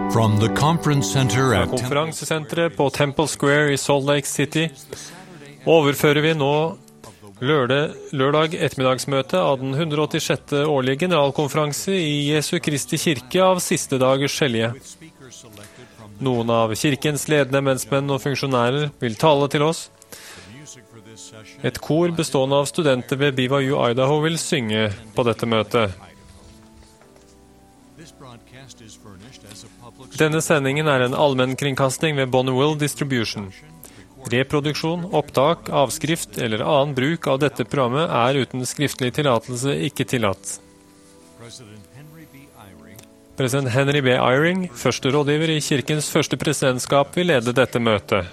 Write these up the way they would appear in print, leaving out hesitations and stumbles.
From the conference center Fra at konferansesenteret på Temple Square i Salt Lake City overfører vi nå lørdag ettermiddagsmøte av den 186. årlige generalkonferanse i Jesu Kristi kirke av siste dagers skjellige. Noen av kirkens ledende mensmenn og funksjonærer vil tale til oss. Et kor bestående av studenter ved BYU Idaho vil synge på dette møtet. Denne sendingen er en allmennkringkasting ved Bonneville Distribution. Reproduksjon, opptak, avskrift eller annen bruk av dette programmet er uten skriftlig tillatelse ikke tillatt. President Henry B. Eyring, første rådgiver i kirkens første presidentskap, vil lede dette møtet.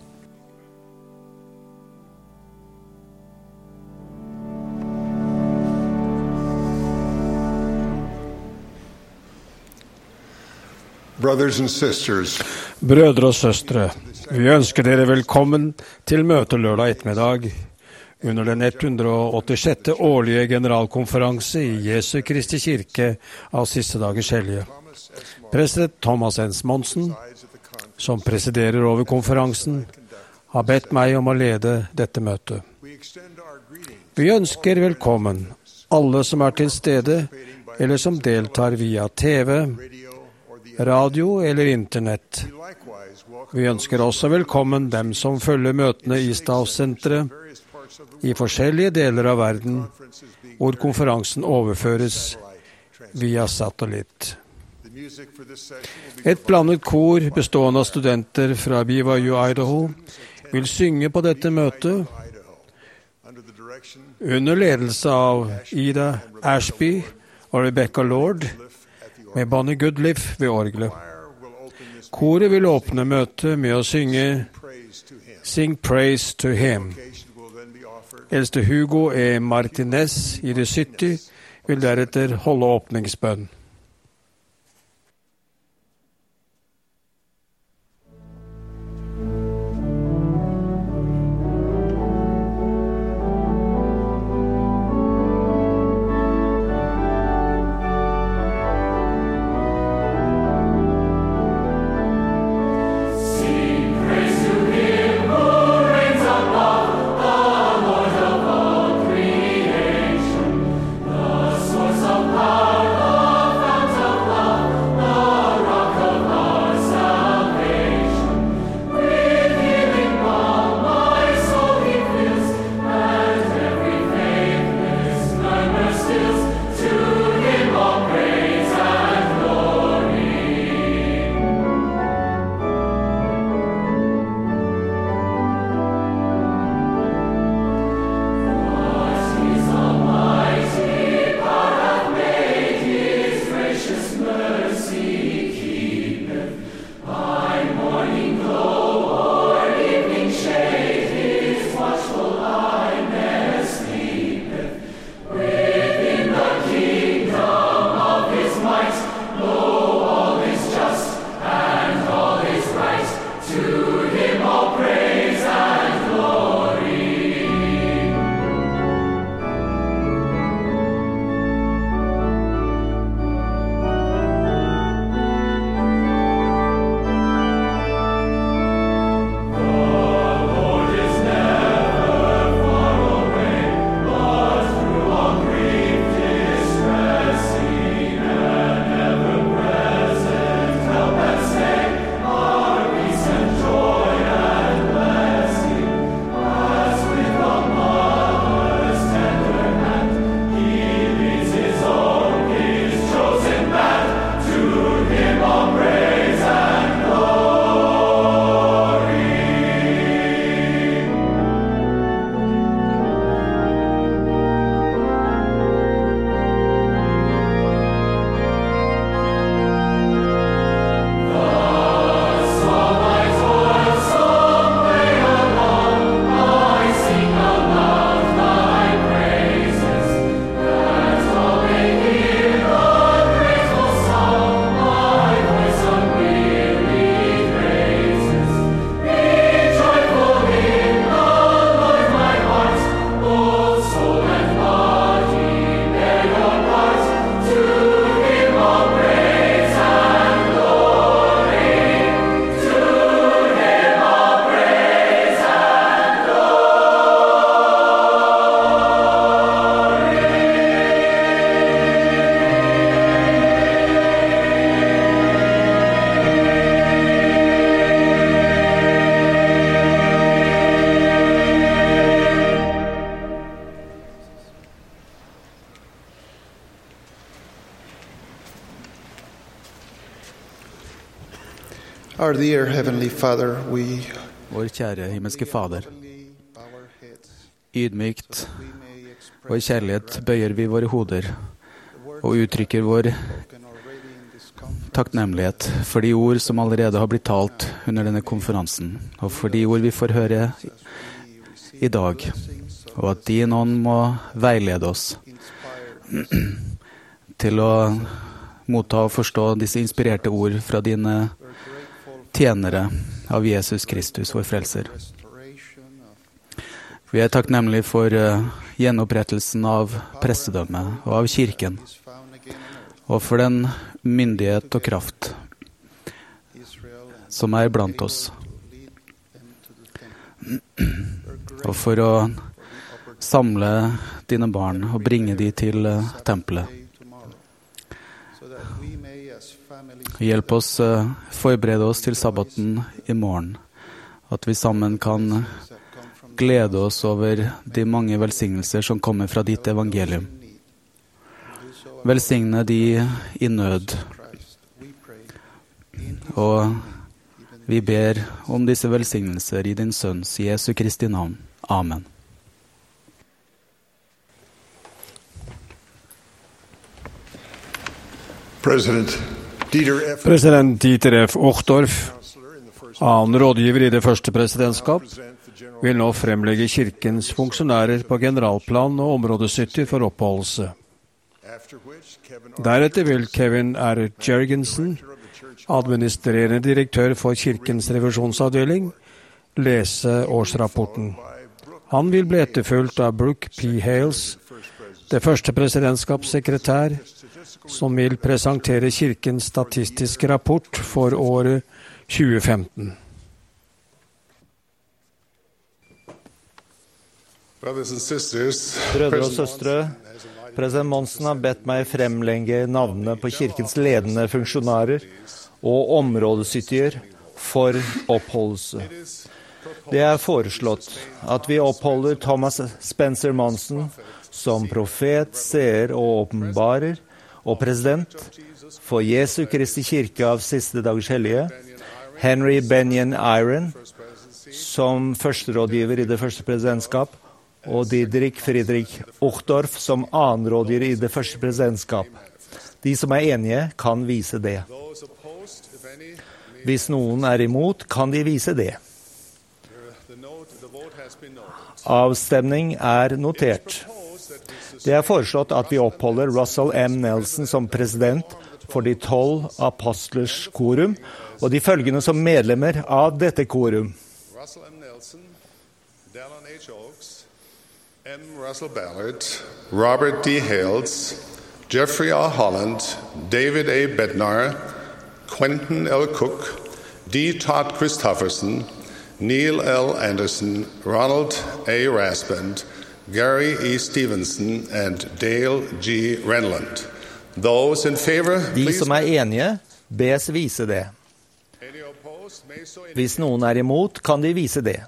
Brothers and sisters, Brødre og søstre, vi ønsker dere velkommen til møte lørdag ettermiddag under den 186. årlige generalkonferanse i Jesu Kristi kirke av siste dagers hellige. President Thomas N. Monson, som presiderer over konferansen, har bedt meg om å lede dette møtet. Vi ønsker velkommen alle som er til stede eller som deltar via TV, radio eller internett. Vi ønsker også velkommen dem som følger møtene i Stavsenteret i forskjellige deler av verden, hvor konferansen overføres via satellitt. Et blandet kor bestående av studenter fra BYU Idaho vil synge på dette møtet under ledelse av Ida Ashby og Rebecca Lord, med Bonnie Goodliff ved orgelet. Koret vil åpne møtet med å synge Sing Praise to Him. Eldste Hugo E. Martinez i det 70 vil deretter holde åpningsbønn. Power of Our dear Heavenly Father, we Vår kjære himmelske Fader, ydmykt og i kjærlighet bøyer vi våre hoder og uttrykker vår takknemlighet for de ord som allerede har blitt talt under denne konferansen, og for de ord vi får høre i dag, og at din ånd må veilede oss til å motta og forstå disse inspirerte ord fra dine tjenere av Jesus Kristus, vår frelser. Vi er takknemlige for gjenopprettelsen av prestedømmet og av kirken, og for den myndighet og kraft som er blant oss. Og for å samle dine barn og bringe de til tempelet. Hjelp oss forberede oss til sabbaten i morgen, at vi sammen kan glede oss over de mange velsignelser som kommer fra ditt evangelium. Velsigne de i nød. Og vi ber om disse velsignelser i din Sønns Jesu Kristi navn. Amen. President Dieter F. Uchtdorf, annen rådgiver i det første presidentskap, vil nå fremlegge kirkens funksjonærer på generalplan og områdesytter for oppholdelse. Deretter vil Kevin R. Jergensen, administrerende direktør for kirkens revisjonsavdeling, lese årsrapporten. Han vil bli etterfulgt av Brooke P. Hales, det første presidentskapssekretær, som vil presentere kirkens statistiske rapport for året 2015. Brødre og søstre, president Monsen har bedt meg fremlegge navnene på kirkens ledende funksjonærer og områdesytter for oppholdelse. Det er foreslått at vi oppholder Thomas Spencer Monsen som profet, seer og åpenbarer, og president for Jesu Kristi kirke av siste dagers hellige, Henry Benyon Iron som førsterådgiver i det første presidentskap, og Didrik Friedrich Uchtdorf som annenrådgiver i det første presidentskap. De som er enige kan vise det. Hvis noen er imot, kan de vise det. Avstemning er notert. Det er foreslått at vi oppholder Russell M. Nelson som president for de 12 apostlers korum, og de følgende som medlemmer av dette korum. Russell M. Nelson, Dallin H. Oaks, M. Russell Ballard, Robert D. Hales, Jeffrey R. Holland, David A. Bednar, Quentin L. Cook, D. Todd Christofferson, Neil L. Anderson, Ronald A. Raspand, Gary E. Stevenson, and Dale G. Renland. Those in favor, De som er enige, bes vise det. Hvis noen er imot, kan de vise det.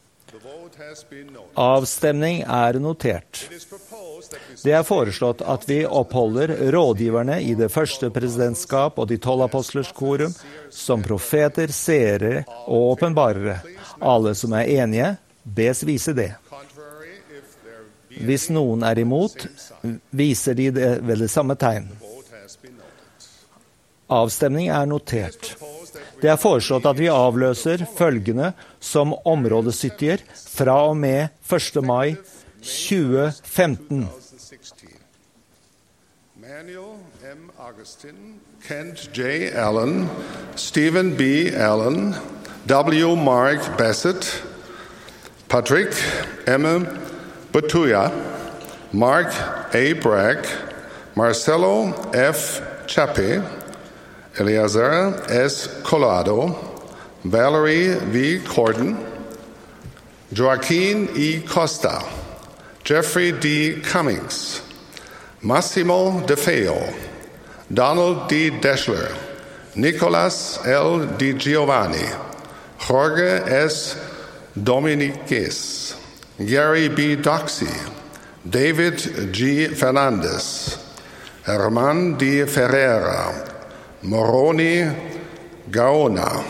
Avstemning er notert. Det er foreslått at vi oppholder rådgiverne i det første presidentskap og de 12 apostlers korum som profeter, seere og åpenbarere. Alle som er enige, bes vise det. Hvis noen er imot, viser de det ved det samme tegn. Avstemning er notert. Det er foreslått at vi avløser følgende som områdesytter fra og med 1. mai 2015. Manuel M. Augustin, Kent J. Allen, Stephen B. Allen, W. Mark Bassett, Patrick M. Batuya, Mark A. Bragg, Marcelo F. Chappe, Eleazar S. Collado, Valerie V. Corden, Joaquin E. Costa, Jeffrey D. Cummings, Massimo De Feo, Donald D. Deschler, Nicolas L. Di Giovanni, Jorge S. Dominiquez, Gary B. Doxey, David G. Fernandez, Herman D. Ferreira, Moroni Gaona,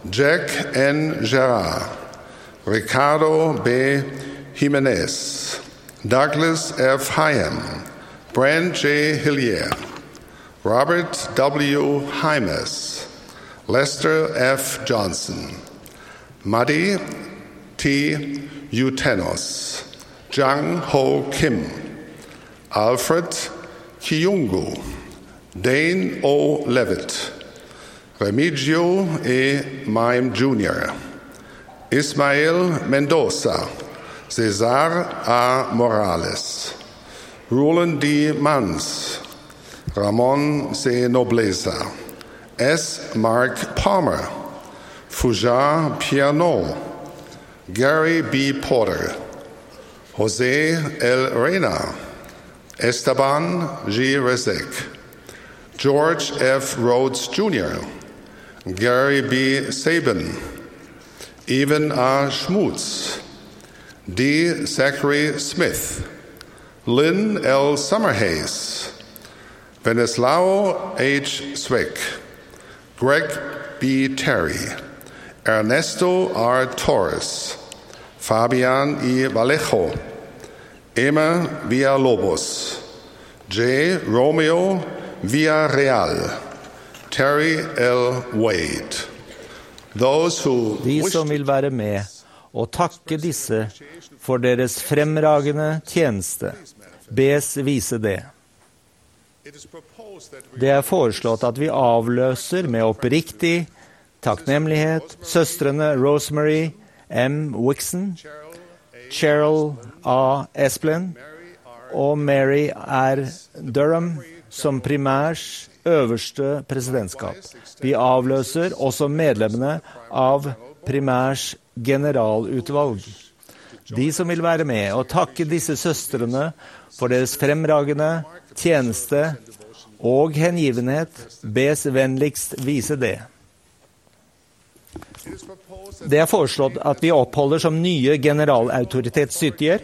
Jack N. Gerard, Ricardo B. Jimenez, Douglas F. Hyam, Brand J. Hillier, Robert W. Hymas, Lester F. Johnson, Madi T. Utenos, Jang Ho Kim, Alfred Kiyungu, Dane O. Levitt, Remigio E. Mime Jr., Ismael Mendoza, Cesar A. Morales, Roland D. Mans, Ramon C. Nobleza, S. Mark Palmer, Fujar Piano, Gary B. Porter, Jose L. Reyna, Esteban G. Rezek, George F. Rhodes Jr., Gary B. Sabin, Evan R. Schmutz, D. Zachary Smith, Lynn L. Summerhays, Venislao H. Zwick, Greg B. Terry, Ernesto R. Torres, Fabian E. Vallejo, Emma Villalobos, J. Romeo Villarreal, Terry L. Wade. Those who De som vil være med og takke disse for deres fremragende tjeneste, bes vise det. Det er foreslått at vi avløser med oppriktig takknemlighet søstrene Rosemary M. Wixon, Cheryl A. Esplin og Mary R. Durham som primærs øverste presidentskap. Vi avløser også medlemmene av primærs generalutvalg. De som vil være med og takke disse søstrene for deres fremragende tjeneste og hengivenhet, bes vennligst vise det. Det er foreslått at vi oppholder som nye generalautoritetssyttier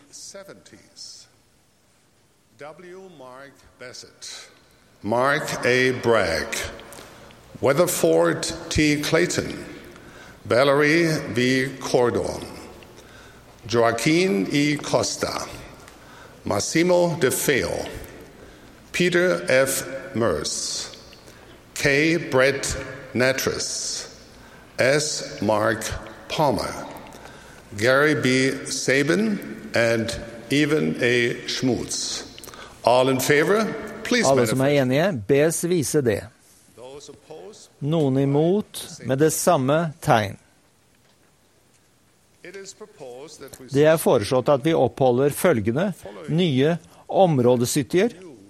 W. Mark Bassett, Mark A. Bragg, Weatherford T. Clayton, Valerie V. Cordon, Joaquin E. Costa, Massimo De Feo, Peter F. Merce, K. Brett Natras, S. Mark Palmer, Gary B. Sabin, and Evan A. Schmutz. All in favor, please. Alle som er enige, bes vise det. Noen imot med det samme tegn. Det er foreslått at vi oppholder følgende nye områdesyttier.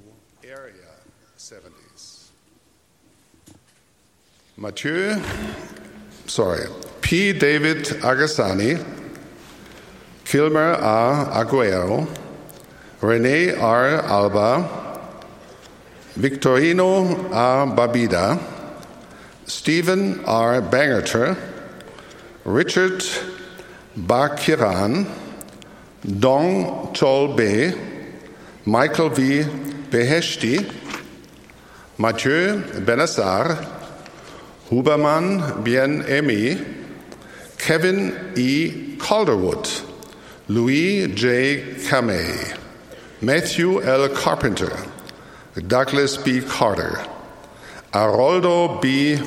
P. David Agassani, Kilmer A. Aguero, René R. Alba, Victorino A. Babida, Stephen R. Bangerter, Richard Bakiran, Dong Cholbe, Michael V. Beheshti, Mathieu Benassar, Huberman Bien-Emi, Kevin E. Calderwood, Louis J. Kamei, Matthew L. Carpenter, Douglas B. Carter, Aroldo B.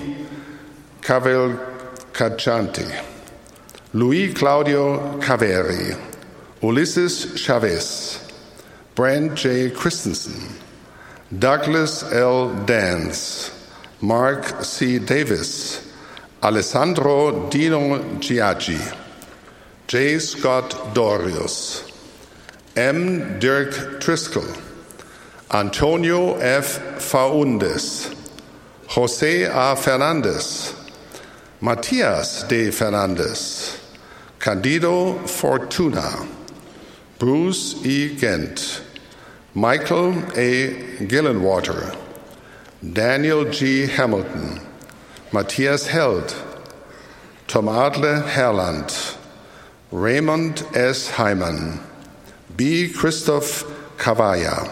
Cavalcanti, Luis Claudio Caveri, Ulysses Chavez, Brand J. Christensen, Douglas L. Dance, Mark C. Davis, Alessandro Dino Giaggi, J. Scott Dorius, M. Dirk Driscoll, Antonio F. Faundes, Jose A. Fernandez, Matias D. Fernandez, Candido Fortuna, Bruce E. Gent, Michael A. Gillenwater, Daniel G. Hamilton, Matthias Held, Tom Adler Herland, Raymond S. Hyman, B. Christoph Cavalla,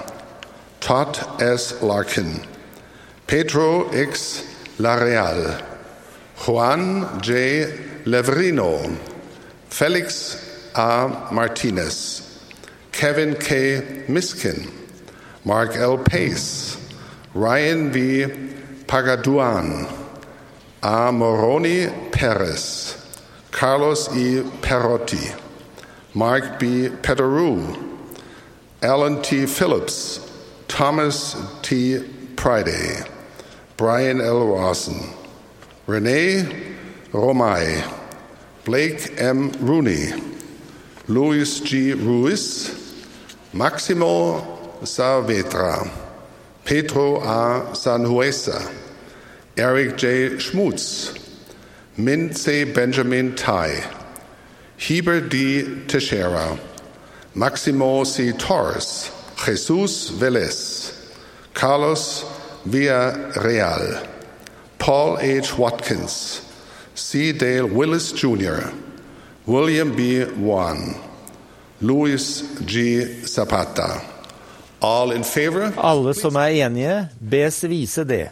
Todd S. Larkin, Pedro X. Lareal, Juan J. Levrino, Felix A. Martinez, Kevin K. Miskin, Mark L. Pace, Ryan V. Pagaduan, A. Moroni Perez, Carlos E. Perotti, Mark B. Pederou, Alan T. Phillips, Thomas T. Priday, Brian L. Rawson, Renee Romay, Blake M. Rooney, Luis G. Ruiz, Maximo Saavedra, Pedro A. Sanhuesa, Eric J. Schmutz, Min C. Benjamin Tai, Heber D. Teixeira, Maximo C. Torres, Jesus Velez, Carlos Villarreal, Paul H. Watkins, C. Dale Willis Jr., William B. Wan, Luis G. Zapata. All in favor? Alle som enige, bes vise det.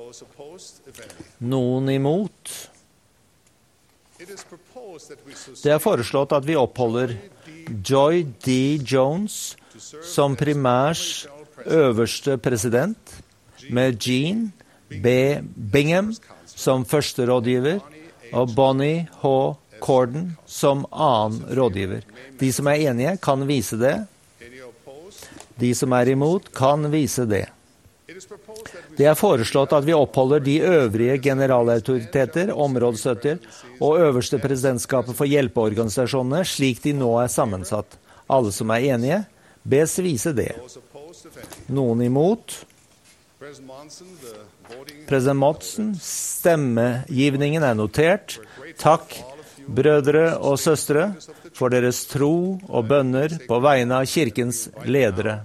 Noen imot? Det foreslått at vi oppholder Joy D. Jones som primærs øverste president, med Jean B. Bingham som første rådgiver, og Bonnie H. Corden som annen rådgiver. De som enige, kan vise det. De som imot, kan vise det. Det foreslått at vi oppholder de øvrige generalautoriteter, områdestøtter og øverste presidentskapet for hjelpeorganisasjonene slik de nå sammensatt. Alle som enige, bes vise det. Noen imot? President Monson, stemmegivningen notert. Takk, brødre og søstre, for deres tro og bønner på vegne av kirkens ledere.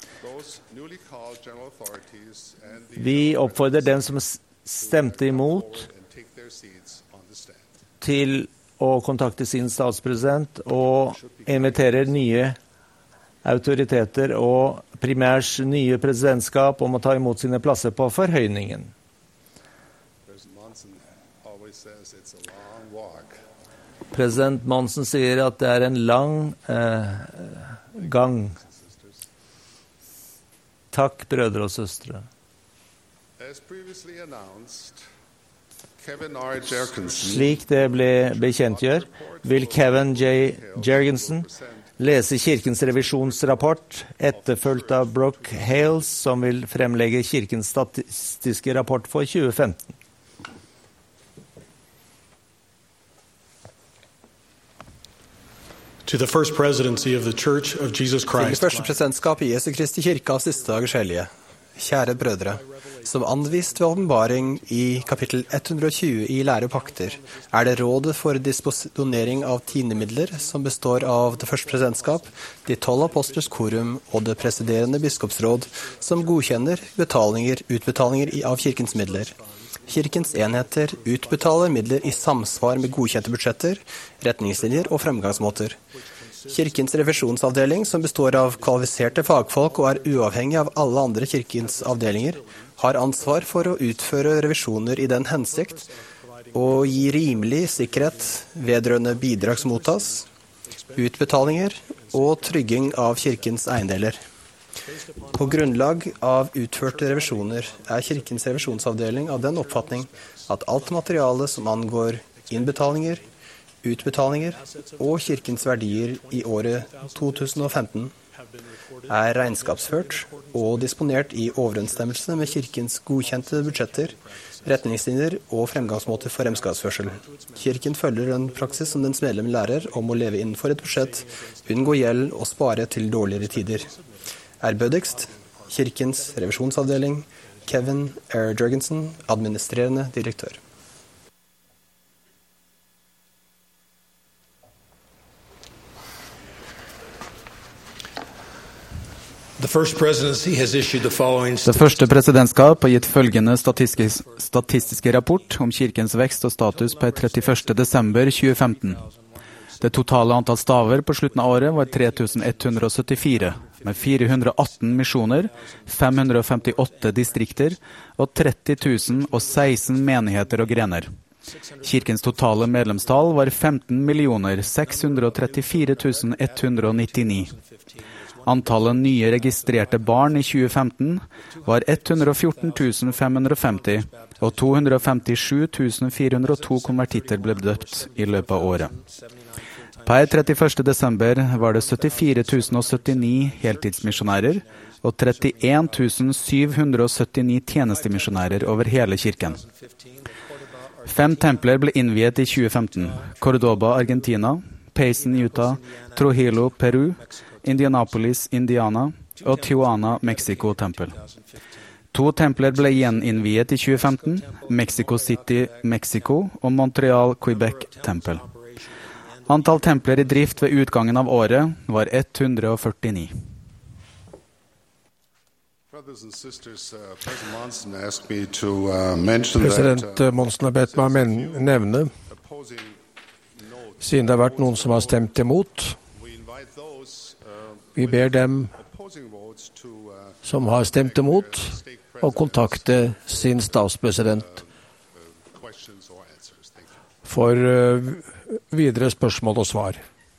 Vi oppfordrer den som stemte imot til å kontakte sin statspresident og inviterer nye autoriteter og primærs nye presidentskap om å ta imot sine plasser på forhøyningen. President Monson sier at det en lang gang. Takk, brødre og søstre. Slik det ble bekjentgjør, vil Kevin J. Jergensen lese kirkens revisjonsrapport, etterfulgt av Brooke Hales, som vil fremlegge kirkens statistiske rapport for 2015. To the first presidency of the Church of Jesus Christ. Til det første presidentskapet i Jesu Kristi kirke av siste dagers hellige. Kjære brødre, som anvist ved åpenbaring i kapittel 120 i Lære og pakter, det rådet for disposisjonering av tiendemidler som består av det første presidentskap, de 12 apostlers korum og det presiderende biskopsråd som godkjenner utbetalinger av kirkens midler. Kirkens enheter utbetaler midler i samsvar med godkjente budsjetter, retningslinjer og fremgangsmåter. Kirkens revisjonsavdeling, som består av kvalifiserte fagfolk og uavhengig av alle andre kirkens avdelinger, har ansvar for å utføre revisjoner i den hensikt og gi rimelig sikkerhet vedrørende bidrag som mottas, utbetalinger og trygging av kirkens eiendeler. På grunnlag av utførte revisjoner kirkens revisjonsavdeling av den oppfatning at alt materiale som angår innbetalinger, utbetalinger og kirkens verdier i året 2015 regnskapsført og disponert i overensstemmelse med kirkens godkjente budsjetter, retningslinjer og fremgangsmåter for regnskapsførsel. Kirken følger en praksis som dens medlem lærer om å leve innenfor et budsjett, unngå gjeld og spare til dårligere tider. Bødigst, kirkens revisjonsavdeling, Kevin R. Jergensen, administrerende direktør. The first presidency has issued the following. Det første presidentskap har gitt følgende statistiske rapport om kirkens vekst og status per 31. desember 2015. Det totale antall staver på slutten av året var 3174, med 418 misjoner, 558 distrikter og 30 016 menigheter og grener. Kirkens totale medlemstall var 15 634 199. Antallet nye registrerte barn i 2015 var 114 550, og 257 402 konvertitter ble døpt i løpet av året. Per 31. desember var det 74 079 heltidsmisjonærer og 31 779 tjenestemisjonærer over hele kirken. 5 templer ble innviet i 2015. Cordoba, Argentina, Payson, Utah, Trujillo, Peru, Indianapolis, Indiana og Tijuana, Mexico tempel. 2 templer ble gjeninnviet i 2015, Mexico City, Mexico og Montreal, Quebec tempel. Antall templer i drift ved utgangen av året var 149. President Monsen har bedt meg nevne, siden det har vært noen som har stemt imot, vi ber dem som har stemt imot å kontakte sin statspresident for videre spørsmål og svar.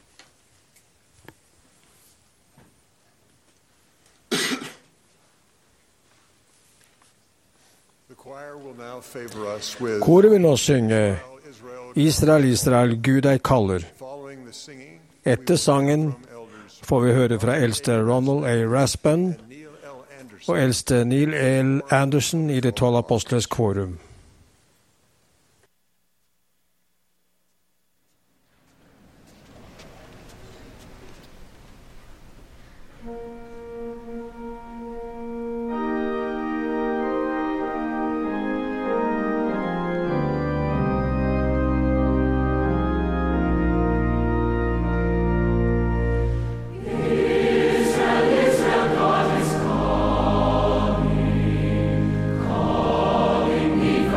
Koret vil nå synge Israel, Israel, Gud deg kaller. Etter sangen får vi høre fra eldste Ronald A. Rasband og eldste Neil L. Anderson i de 12 apostles korum. Me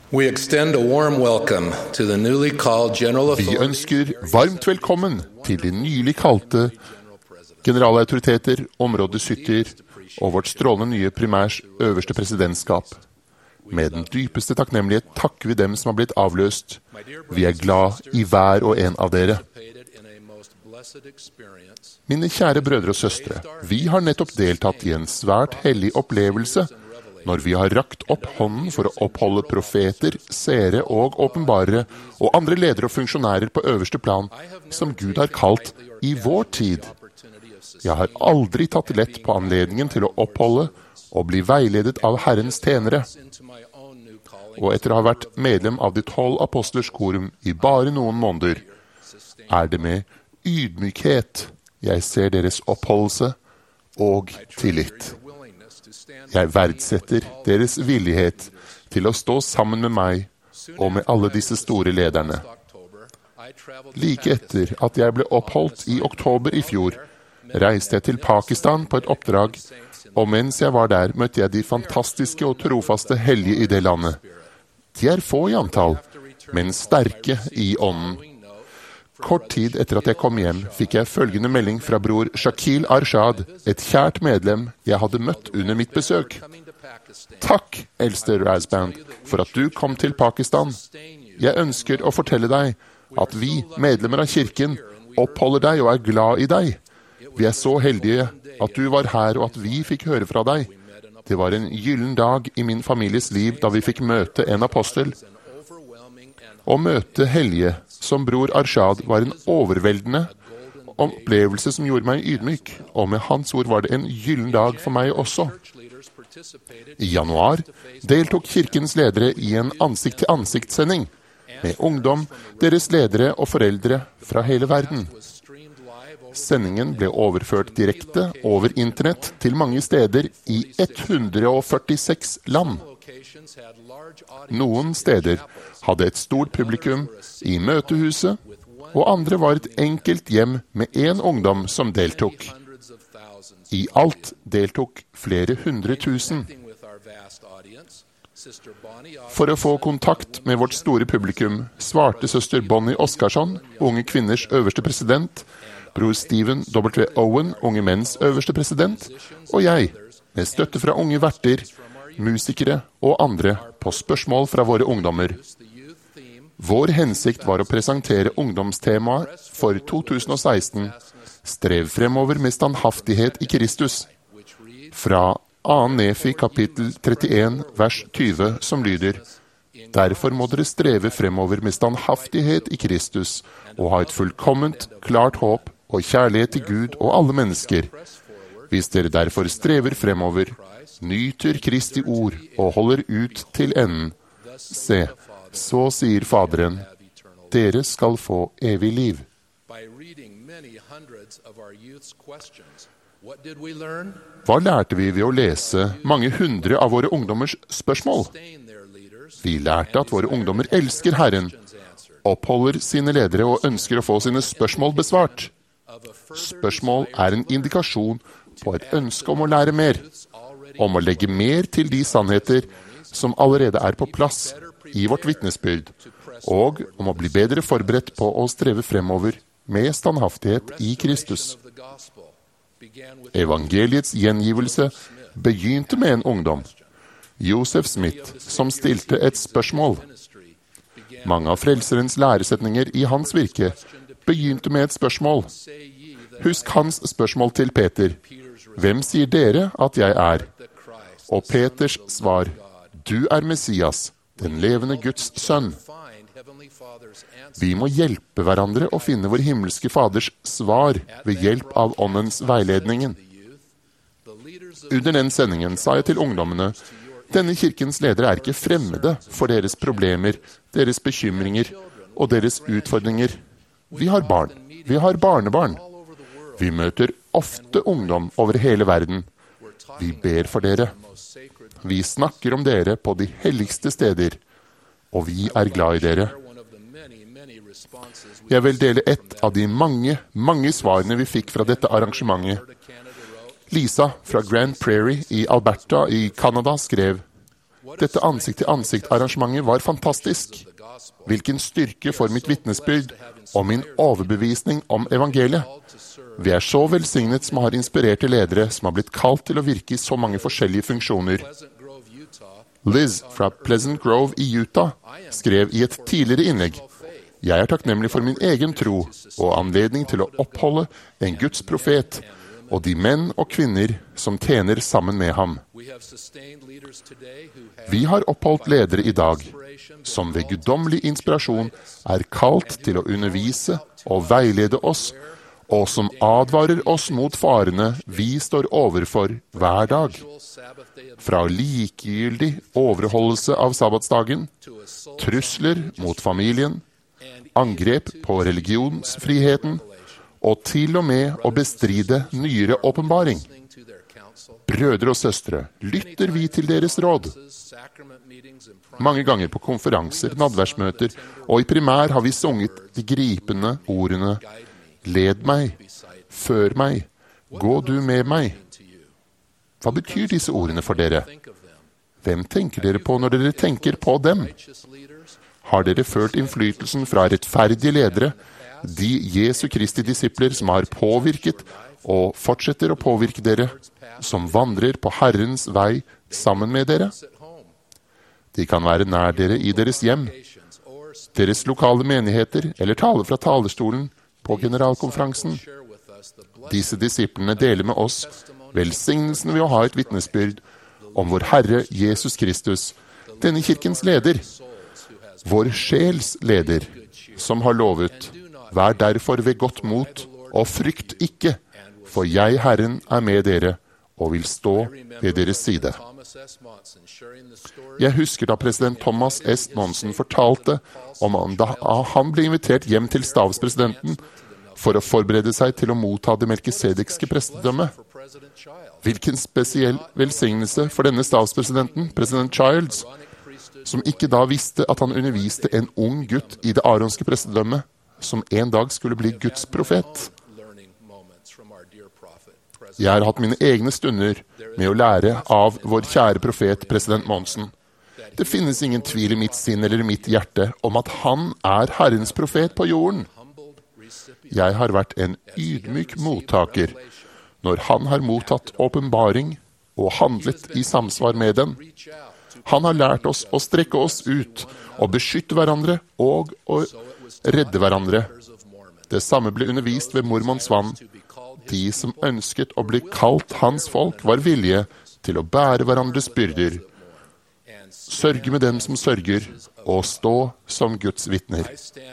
We extend a warm welcome to the newly called General Vi Authorities ønsker varmt velkommen til de nylig kalte generalautoriteter, områdesytter og vårt strålende nye primærs øverste presidentskap. Med den dypeste takknemlighet takker vi dem som har blitt avløst. Vi er glad i hver og en av dere. Mine kjære brødre og søstre, vi har nettopp deltatt i en svært hellig opplevelse når vi har rakt opp hånden for å oppholde profeter, seere og åpenbarere og andre ledere og funksjonærer på øverste plan, som Gud har kalt i vår tid. Jeg har aldri tatt lett på anledningen til å oppholde og bli veiledet av Herrens tjenere. Og etter å ha vært medlem av de 12 apostlers korum i bare noen måneder, er det med ydmykhet jeg ser deres oppholdelse og tillit. Jeg verdsetter deres villighet til å stå sammen med meg og med alle disse store lederne. Like etter at jeg ble oppholdt i oktober i fjor, reiste jeg til Pakistan på et oppdrag, og mens jeg var der, møtte jeg de fantastiske og trofaste hellige i det landet. De er få i antall, men sterke i ånden. Kort tid etter at jeg kom hjem, fikk jeg følgende melding fra bror Shakil Arshad, et kjært medlem jeg hadde møtt under mitt besøk. Takk, eldste Rasband, for at du kom til Pakistan. Jeg ønsker å fortelle deg at vi, medlemmer av kirken, oppholder deg og er glad i deg. Vi er så heldige at du var her og at vi fikk høre fra deg. Det var en gyllen dag i min families liv da vi fikk møte en apostel. Å møte hellige som bror Arshad var en overveldende opplevelse som gjorde meg ydmyk, og med hans ord var det en gyllen dag for meg også. I januar deltok kirkens ledere i en ansikt-til-ansikt-sending med ungdom, deres ledere og foreldre fra hele verden. Sendingen ble overført direkte over internett til mange steder i 146 land. Noen steder hadde et stort publikum i møtehuset, og andre var et enkelt hjem med en ungdom som deltok. I alt deltok flere 100 000. For å få kontakt med vårt store publikum svarte søster Bonnie Oskarsson, unge kvinners øverste president, bror Stephen W. Owen, unge menns øverste president, og jeg, med støtte fra unge verter, musikere og andre på spørsmål fra våre ungdommer. Vår hensikt var å presentere ungdomstemaet for 2016, strev fremover med standhaftighet i Kristus, fra 2. Nefi kapittel 31, vers 20, som lyder: Derfor må dere streve fremover med standhaftighet i Kristus, og ha et fullkomment, klart håp og kjærlighet til Gud og alle mennesker. Hvis dere derfor strever fremover, nyter Kristi ord og holder ut til enden. Se, så sier Faderen, dere skal få evig liv. Hva lærte vi ved å lese mange hundre av våre ungdommers spørsmål? Vi lærte at våre ungdommer elsker Herren, oppholder sine ledere og ønsker å få sine spørsmål besvart. Spørsmål er en indikasjon på et ønske om å lære mer, om å legge mer til de sannheter som allerede er på plass i vårt vitnesbyrd, og om å bli bedre forberedt på å streve fremover med standhaftighet i Kristus. Evangeliets gjengivelse begynte med en ungdom, Joseph Smith, som stilte et spørsmål. Mange av frelserens læresetninger i hans virke begynte med et spørsmål. Husk hans spørsmål til Peter. Hvem sier dere at jeg er? Og Peters svar, du er Messias, den levende Guds sønn. Vi må hjelpe hverandre å finne vår himmelske Faders svar ved hjelp av åndens veiledningen. Under den sendingen sa jeg til ungdommene, denne kirkens ledere er ikke fremmede for deres problemer, deres bekymringer og deres utfordringer. Vi har barn, vi har barnebarn. Vi møter ofte ungdom over hele verden. Vi ber for dere. Vi snakker om dere på de helligste steder, og vi er glad i dere. Jeg vil dele ett av de mange svarene vi fikk fra dette arrangementet. Lisa fra Grand Prairie i Alberta i Canada skrev: Dette ansikt-til-ansikt-arrangementet var fantastisk. Hvilken styrke for mitt vitnesbyrd og min overbevisning om evangeliet. Vi så velsignet som har inspirerte ledere som har blitt kalt til å virke i så mange forskjellige funksjoner. Liz fra Pleasant Grove i Utah skrev i et tidligere innlegg: «Jeg takknemlig for min egen tro og anledning til å oppholde en Guds profet og de menn og kvinner som tjener sammen med ham. Vi har oppholdt ledere i dag som ved guddommelig inspirasjon kalt til å undervise og veilede oss, og som advarer oss mot farene vi står overfor hver dag. Fra likegyldig overholdelse av sabbatsdagen, trusler mot familien, angrep på religionsfriheten, og til og med å bestride nyere åpenbaring. Brødre og søstre, lytter vi til deres råd? Mange ganger på konferanser, nadværsmøter og i primær har vi sunget de gripende ordene: Led meg, før meg, gå du med meg. Hva betyr disse ordene for dere? Hvem tenker dere på når dere tenker på dem? Har dere følt innflytelsen fra rettferdige ledere, de Jesu Kristi disipler som har påvirket og fortsetter å påvirke dere, som vandrer på Herrens vei sammen med dere? De kan være nær dere i deres hjem, deres lokale menigheter eller tale fra talerstolen på generalkonferansen. Disse disiplene deler med oss velsignelsen ved å ha et vitnesbyrd om vår Herre Jesus Kristus, denne kirkens leder, vår sjels leder, som har lovet: vær derfor ved godt mot, og frykt ikke, for jeg, Herren, med dere, og vil stå ved deres side. Jeg husker da president Thomas S. Monson fortalte om da han ble invitert hjem til stavspresidenten for å forberede seg til å motta det melkisedekske prestedømmet. Hvilken spesiell velsignelse for denne stavspresidenten, president Childs, som ikke da visste at han underviste en ung gutt i det aronske prestedømmet, som en dag skulle bli Guds profet. Jeg har hatt mine egne stunder med å lære av vår kjære profet, president Monson. Det finnes ingen tvil i mitt sinn eller i mitt hjerte om at han Herrens profet på jorden. Jeg har vært en ydmyk mottaker når han har mottatt åpenbaring og handlet i samsvar med den. Han har lært oss å strekke oss ut og beskytte hverandre og å redde hverandre. Det samme ble undervist ved Mormons vann. De som ønsket å bli kalt hans folk, var villige til å bære hverandres byrder, sørge med dem som sørger, og stå som Guds vitner.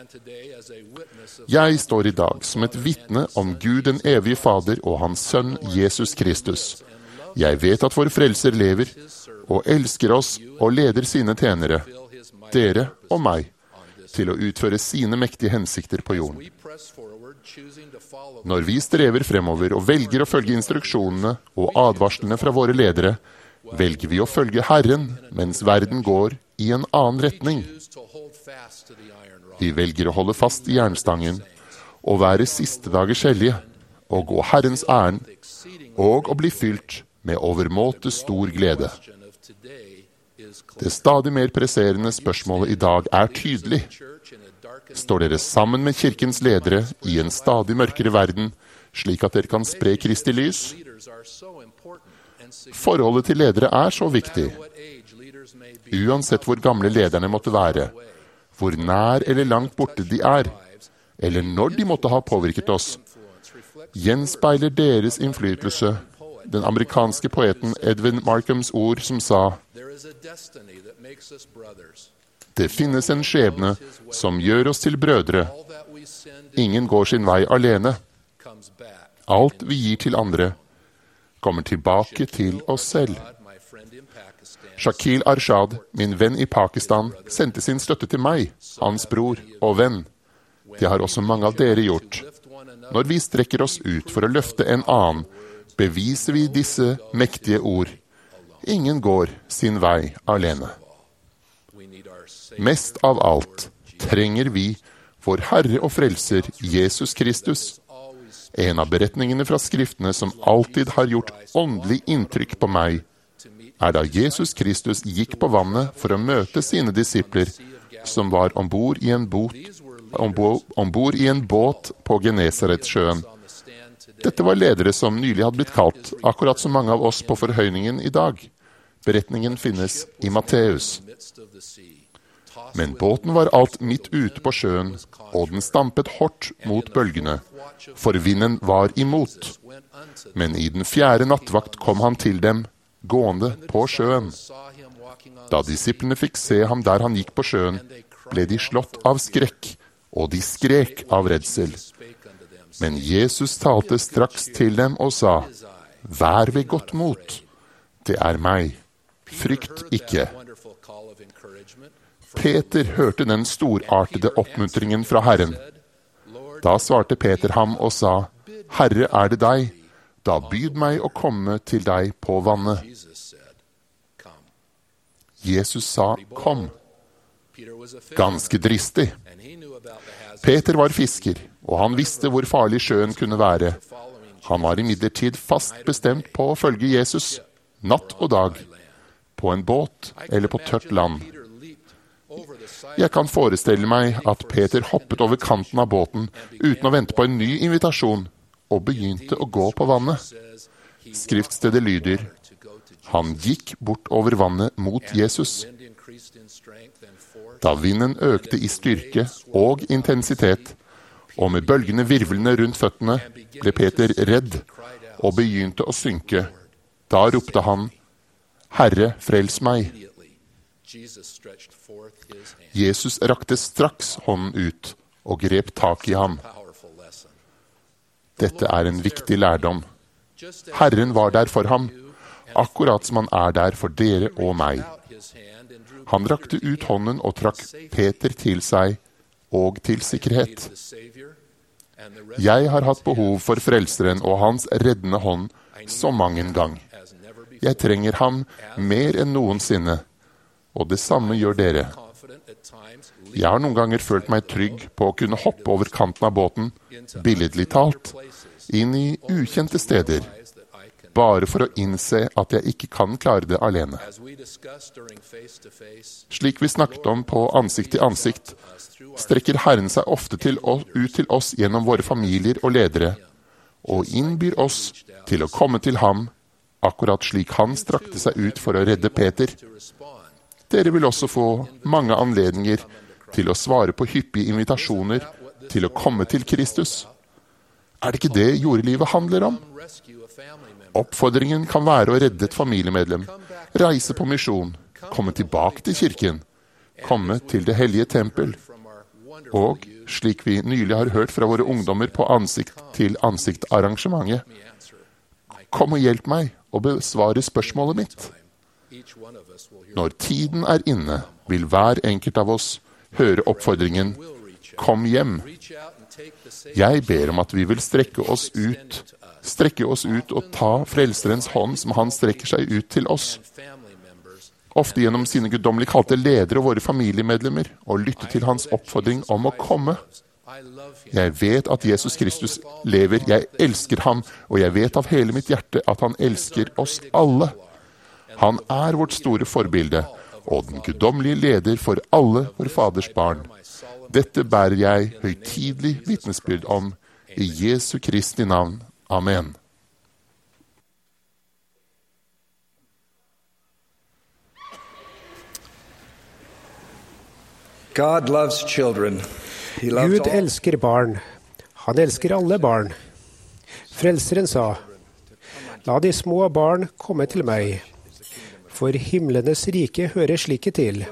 Jeg står i dag som et vitne om Gud den evige Fader og hans sønn Jesus Kristus. Jeg vet at vår frelser lever, og elsker oss og leder sine tjenere, dere og meg, til å utføre sine mektige hensikter på jorden. Når vi strever fremover og velger å følge instruksjonene og advarslene fra våre ledere, velger vi å følge Herren mens verden går i en annen retning. Vi velger å holde fast i jernstangen og være siste dagers hellige og gå Herrens ærend og å bli fylt med overmåte stor glede. Det stadig mer presserende spørsmålet i dag tydelig. Står dere sammen med kirkens ledere i en stadig mørkere verden, slik at dere kan spre Kristi lys? Forholdet til ledere så viktig. Uansett hvor gamle lederne måtte være, hvor nær eller langt borte de eller når de måtte ha påvirket oss, gjenspeiler deres innflytelse den amerikanske poeten Edwin Markhams ord som sa: det finnes en skjebne som gjør oss til brødre. Ingen går sin vei alene. Alt vi gir til andre, kommer tilbake til oss selv. Shakil Arshad, min venn i Pakistan, sendte sin støtte til meg, hans bror og venn. Det har også mange av dere gjort. Når vi strekker oss ut for å løfte en annen, beviser vi disse mektige ord. Ingen går sin vei alene. Mest av alt trenger vi vår Herre og Frelser Jesus Kristus. En av beretningene fra skriftene som alltid har gjort åndelig inntrykk på meg, da Jesus Kristus gikk på vannet for å møte sine disipler, som var ombord i en båt på Genesaretsjøen. Dette var ledere som nylig hadde blitt kalt, akkurat som mange av oss på forhøyningen i dag. Beretningen finnes i Matteus. Men båten var alt midt ute på sjøen, og den stampet hardt mot bølgene, for vinden var imot. Men i den 4. nattvakt kom han til dem, gående på sjøen. Da disiplene fikk se ham der han gikk på sjøen, ble de slått av skrekk, og de skrek av redsel. Men Jesus talte straks til dem og sa, «Vær ved godt mot, det er meg, frykt ikke.» Peter hørte den storartede oppmuntringen fra Herren. Da svarte Peter ham og sa, «Herre, er det deg? Da byd meg å komme til deg på vannet.» Jesus sa, «Kom.» Ganske dristig. Peter var fisker, og han visste hvor farlig sjøen kunne være. Han var imidlertid fast bestemt på å følge Jesus, natt og dag, på en båt eller på tørt land. Jeg kan forestille meg at Peter hoppet over kanten av båten uten å vente på en ny invitasjon, og begynte å gå på vannet. Skriftstedet lyder, «Han gikk bort over vannet mot Jesus.» Da vinden økte i styrke og intensitet, og med bølgene virvlende rundt føttene, ble Peter redd og begynte å synke. Da ropte han, «Herre, frels meg!» Jesus rakte straks hånden ut og grep tak i ham. Dette er en viktig lærdom. Herren var der for ham, akkurat som han er der for dere og meg. Han rakte ut hånden og trakk Peter til seg, og til sikkerhet. Jeg har hatt behov for frelseren og hans reddende hånd så mang en gang. Jeg trenger ham mer enn noensinne, og det samme gjør dere. Jeg har noen ganger følt meg trygg på å kunne hoppe over kanten av båten, billedlig talt, inn i ukjente steder, bare for å innse at jeg ikke kan klare det alene. Slik vi snakket om på ansikt til ansikt, strekker Herren seg ofte ut til oss gjennom våre familier og ledere, og innbyr oss til å komme til ham, akkurat slik han strakte seg ut for å redde Peter. Dere vil også få mange anledninger til å svare på hyppige invitasjoner til å komme til Kristus. Er det ikke det jordelivet handler om? Oppfordringen kan være å redde et familiemedlem, reise på misjon, komme tilbake til kirken, komme til det hellige tempel, og, slik vi nylig har hørt fra våre ungdommer på ansikt-til-ansikt-arrangementet, kom og hjelp meg å besvare spørsmålet mitt. Når tiden er inne, vil hver enkelt av oss høre oppfordringen, kom hjem. Jeg ber om at vi vil strekke oss ut og ta frelserens hånd som han strekker seg ut til oss. Ofte gjennom sine guddommelig kalte ledere og våre familiemedlemmer, og lytte til hans oppfordring om å komme. Jeg vet at Jesus Kristus lever, jeg elsker ham, og jeg vet av hele mitt hjerte at han elsker oss alle. Han er vårt store forbilde, og den guddommelige leder for alle vår faders barn. Dette bærer jeg høytidelig vitnesbyrd om i Jesu Kristi navn. Amen. Gud elsker barn. Han elsker alle barn. Frelseren sa, «La de små barn komme til meg, for himlenes rike hører slike til.»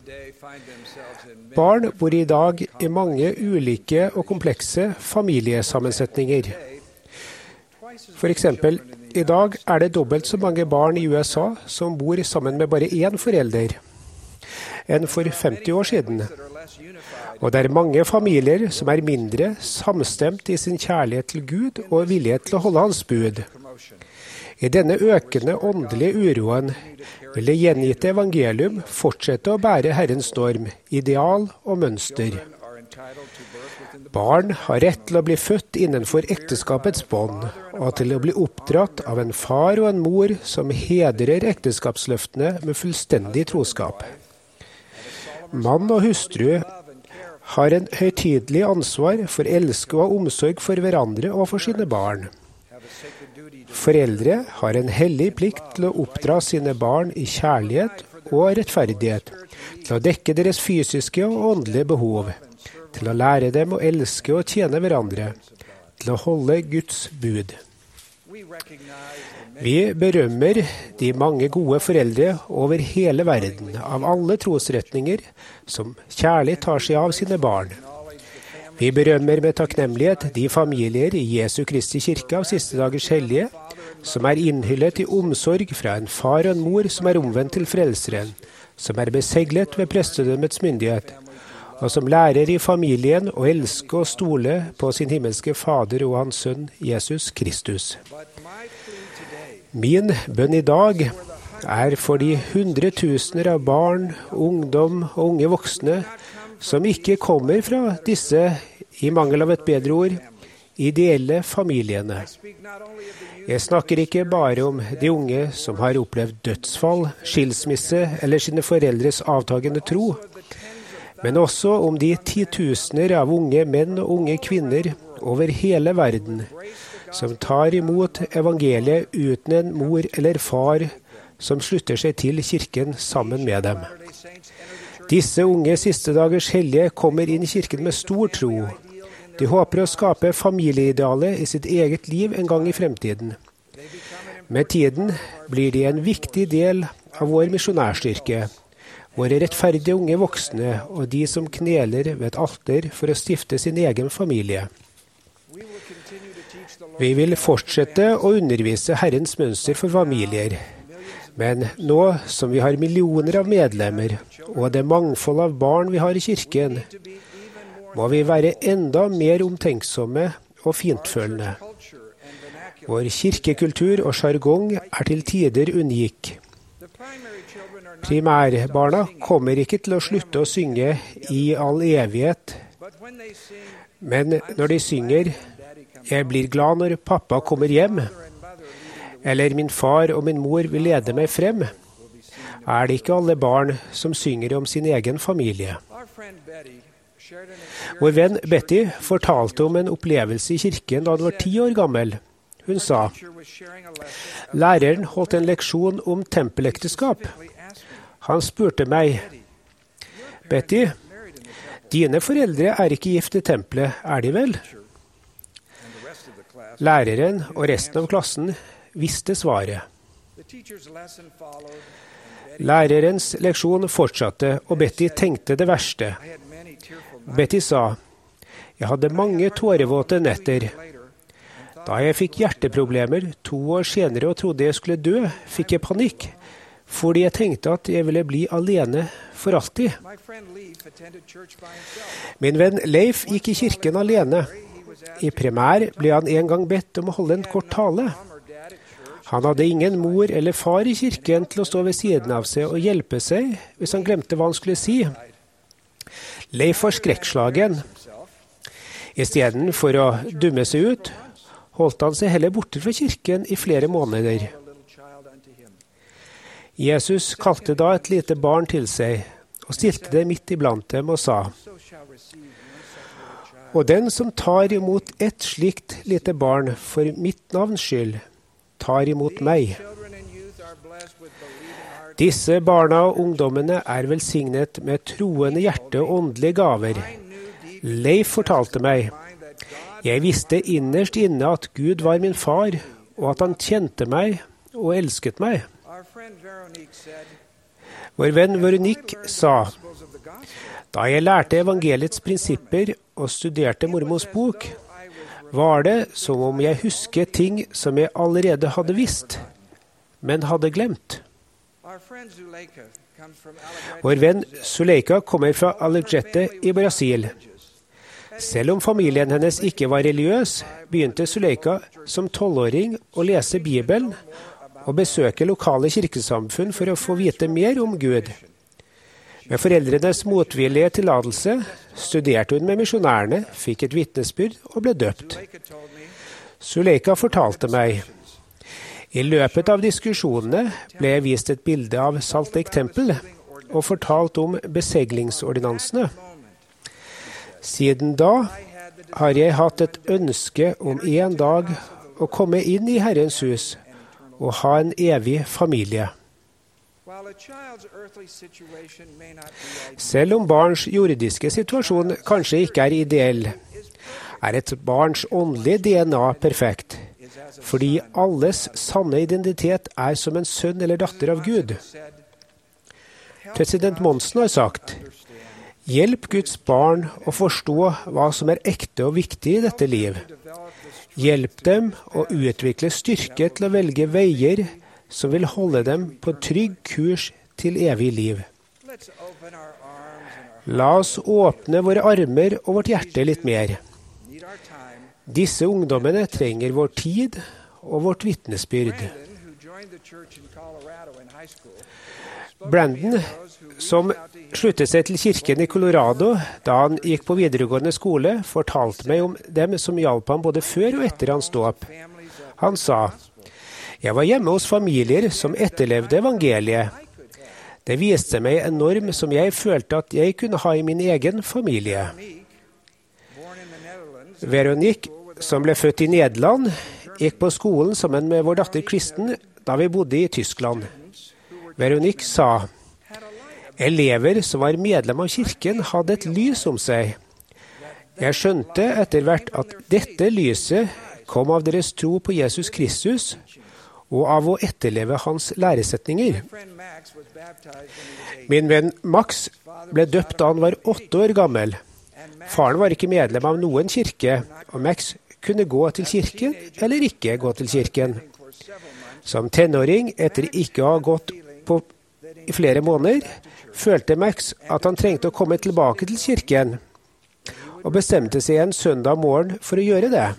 Barn bor i dag i mange ulike og komplekse familiesammensetninger. For eksempel, i dag er det dobbelt så mange barn i USA som bor sammen med bare én forelder, enn for 50 år siden. Og det er mange familier som er mindre samstemt i sin kjærlighet til Gud og villighet til å holde hans bud. I denne økende åndelige uroen vil det gjengitte evangelium fortsette å bære Herrens norm, ideal og mønster. Barn har rett til å bli født innenfor ekteskapets bånd, og til å bli oppdratt av en far og en mor som hedrer ekteskapsløftene med fullstendig troskap. Mann og hustru har en høytidelig ansvar for elske og omsorg for hverandre og for sine barn. Foreldre har en hellig plikt til å oppdra sine barn i kjærlighet og rettferdighet, til å dekke deres fysiske og åndelige behov, til å lære dem å elske og tjene hverandre, til å holde Guds bud. Vi berømmer de mange gode foreldre over hele verden, av alle trosretninger, som kjærlig tar seg av sine barn. Vi berømmer med takknemlighet de familier i Jesu Kristi kirke av siste dagers hellige, som er innhyllet i omsorg fra en far og en mor som er omvendt til frelseren, som er beseglet ved prestedømmets myndighet, og som lærer i familien å elske og stole på sin himmelske Fader og hans sønn, Jesus Kristus. Min bønn i dag er for de hundretusener av barn, ungdom og unge voksne som ikke kommer fra disse, i mangel av et bedre ord, ideelle familiene. Jeg snakker ikke bare om de unge som har opplevd dødsfall, skilsmisse eller sine foreldres avtagende tro, men også om de titusener av unge menn og unge kvinner over hele verden som tar imot evangeliet uten en mor eller far som slutter seg til kirken sammen med dem. Disse unge siste dagers hellige kommer inn i kirken med stor tro. De håper å skape familieidealet i sitt eget liv en gang i fremtiden. Med tiden blir de en viktig del av vår misjonærstyrke, våre rettferdige unge voksne og de som kneler ved et alter for å stifte sin egen familie. Vi vil fortsette å undervise Herrens mønster for familier, men nå som vi har millioner av medlemmer og det mangfold av barn vi har i kirken, må vi være enda mer omtenksomme og fintfølende. Vår kirkekultur og sjargong er til tider unik. Primærbarna kommer ikke til å slutte å synge i all evighet, men når de synger «Jeg blir glad når pappa kommer hjem», eller «Min far og min mor vil lede meg frem», er det ikke alle barn som synger om sin egen familie. Vår venn Betty fortalte om en opplevelse i kirken da hun var 10 år gammel. Hun sa, læreren holdt en leksjon om tempelekteskap. Han spurte meg, Betty, dine foreldre er ikke gift i tempelet, er de vel? Læreren og resten av klassen visste svaret. Lærerens leksjon fortsatte, og Betty tenkte det verste. Betty sa, jeg hadde mange tårevåte netter. Da jeg fikk hjerteproblemer 2 år senere og trodde jeg skulle dø, fikk jeg panikk, fordi jeg tenkte at jeg ville bli alene for alltid. Min venn Leif gikk i kirken alene. I primær ble han en gang bedt om å holde en kort tale. Han hadde ingen mor eller far i kirken til å stå ved siden av seg og hjelpe seg hvis han glemte hva han skulle si. Leif var skrekkslagen. I stedet for å dumme seg ut, holdt han seg heller borte fra kirken i flere måneder. Jesus kalte da et lite barn til seg, og stilte det midt iblant dem og sa, og den som tar imot et slikt lite barn for mitt navns skyld, tar imot meg. Disse barna og ungdommene er velsignet med troende hjerte og åndelige gaver. Leif fortalte meg, jeg visste innerst inne at Gud var min far, og at han kjente meg og elsket meg. Vår venn Veronique sa, da jeg lærte evangeliets prinsipper og studerte mormors bok, var det som om jeg husket ting som jeg allerede hadde visst, men hadde glemt. Vår venn Zuleika kommer fra Alegrete i Brasil. Selv om familien hennes ikke var religiøs, begynte Zuleika som 12-åring å lese Bibelen og besøke lokale kirkesamfunn for å få vite mer om Gud. Med foreldrenes motvillige tillatelse studerte hun med misjonærene, fikk et vitnesbyrd og ble døpt. Suleika fortalte meg: i løpet av diskusjonene ble jeg vist et bilde av Salt Lake Temple og fortalt om beseglingsordinansene. Siden da har jeg hatt et ønske om en dag å komme inn i Herrens hus og ha en evig familie. Selv om barns jordiske situasjon kanskje ikke er ideell, er et barns åndelige DNA perfekt, fordi alles sanne identitet er som en sønn eller datter av Gud. President Monson har sagt: hjelp Guds barn å forstå hva som er ekte og viktig i dette liv. Hjelp dem å utvikle styrke til å velge veier som vil holde dem på trygg kurs til evig liv. La oss åpne våre armer og vårt hjerte litt mer. Disse ungdommene trenger vår tid og vårt vitnesbyrd. Brandon, som sluttet seg til kirken i Colorado da han gikk på videregående skole, fortalte meg om dem som hjalp ham både før og etter hans dåp. Han sa: jeg var hjemme hos familier som etterlevde evangeliet. Det viste meg en norm som jeg følte at jeg kunne ha i min egen familie. Veronique, som ble født i Nederland, gikk på skolen sammen med vår datter Kristen da vi bodde i Tyskland. Veronique sa: elever som var medlem av kirken hadde et lys om seg. Jeg skjønte etter hvert at dette lyset kom av deres tro på Jesus Kristus og av å etterleve hans læresetninger. Min venn Max ble døpt da han var 8 år gammel. Faren var ikke medlem av noen kirke, og Max kunne gå til kirken eller ikke gå til kirken. Som tenåring, etter ikke å ha gått på i flere måneder, følte Max at han trengte å komme tilbake til kirken, og bestemte seg en søndag morgen for å gjøre det.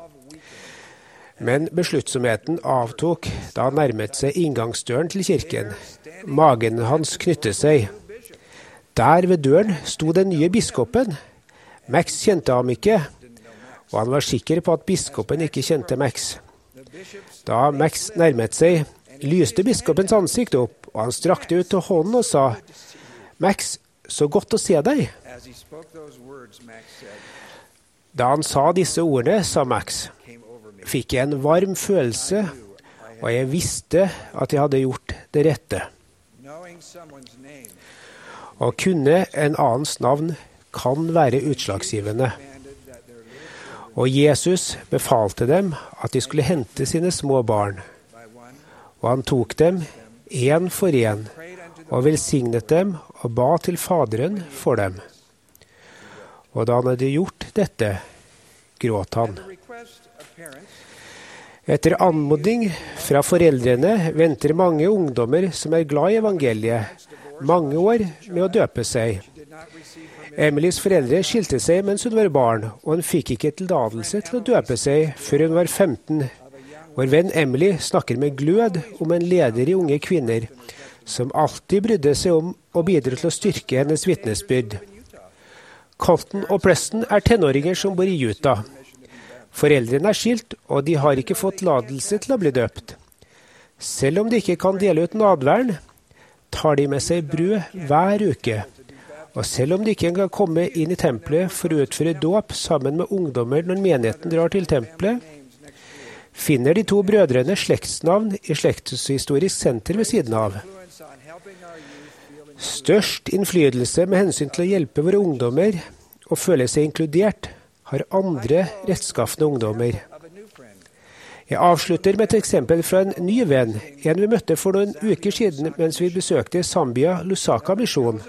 Men besluttsomheten avtok da han nærmet seg inngangsdøren til kirken. Magen hans knyttet seg. Der ved døren sto den nye biskopen. Max kjente ham ikke, og han var sikker på at biskopen ikke kjente Max. Da Max nærmet seg, lyste biskopens ansikt opp, og han strakte ut hånden og sa: Max, så godt å se deg. Da han sa disse ordene, sa Max, fikk jeg en varm følelse, og jeg visste at jeg hadde gjort det rette. Å kunne en annens navn kan være utslagsgivende. Og Jesus befalte dem at de skulle hente sine små barn. Og han tok dem, en for en, og velsignet dem og ba til Faderen for dem. Og da han hadde gjort dette, gråt han. Etter anmodning fra foreldrene venter mange ungdommer som er glad i evangeliet, mange år med å døpe seg. Emilys foreldre skilte seg mens hun var barn, og hun fikk ikke tillatelse til å døpe seg før hun var 15. Vår venn Emily snakker med glød om en leder i Unge Kvinner, som alltid brydde seg om å bidra til å styrke hennes vitnesbyrd. Colton og Preston er tenåringer som bor i Utah. Foreldrene er skilt, og de har ikke fått tillatelse til å bli døpt. Selv om de ikke kan dele ut nadværen, tar de med seg brød hver uke. Og selv om de ikke kan komme inn i tempelet for å utføre dåp sammen med ungdommer når menigheten drar til tempelet, finner de to brødrene slektsnavn i Slektshistorisk senter ved siden av. Størst innflytelse med hensyn til å hjelpe våre ungdommer og føle seg inkludert, har andre rettskafne ungdommer. Jeg avslutter med et eksempel fra en ny venn, en vi møtte for noen uker siden mens vi besøkte Zambia Lusaka Mission.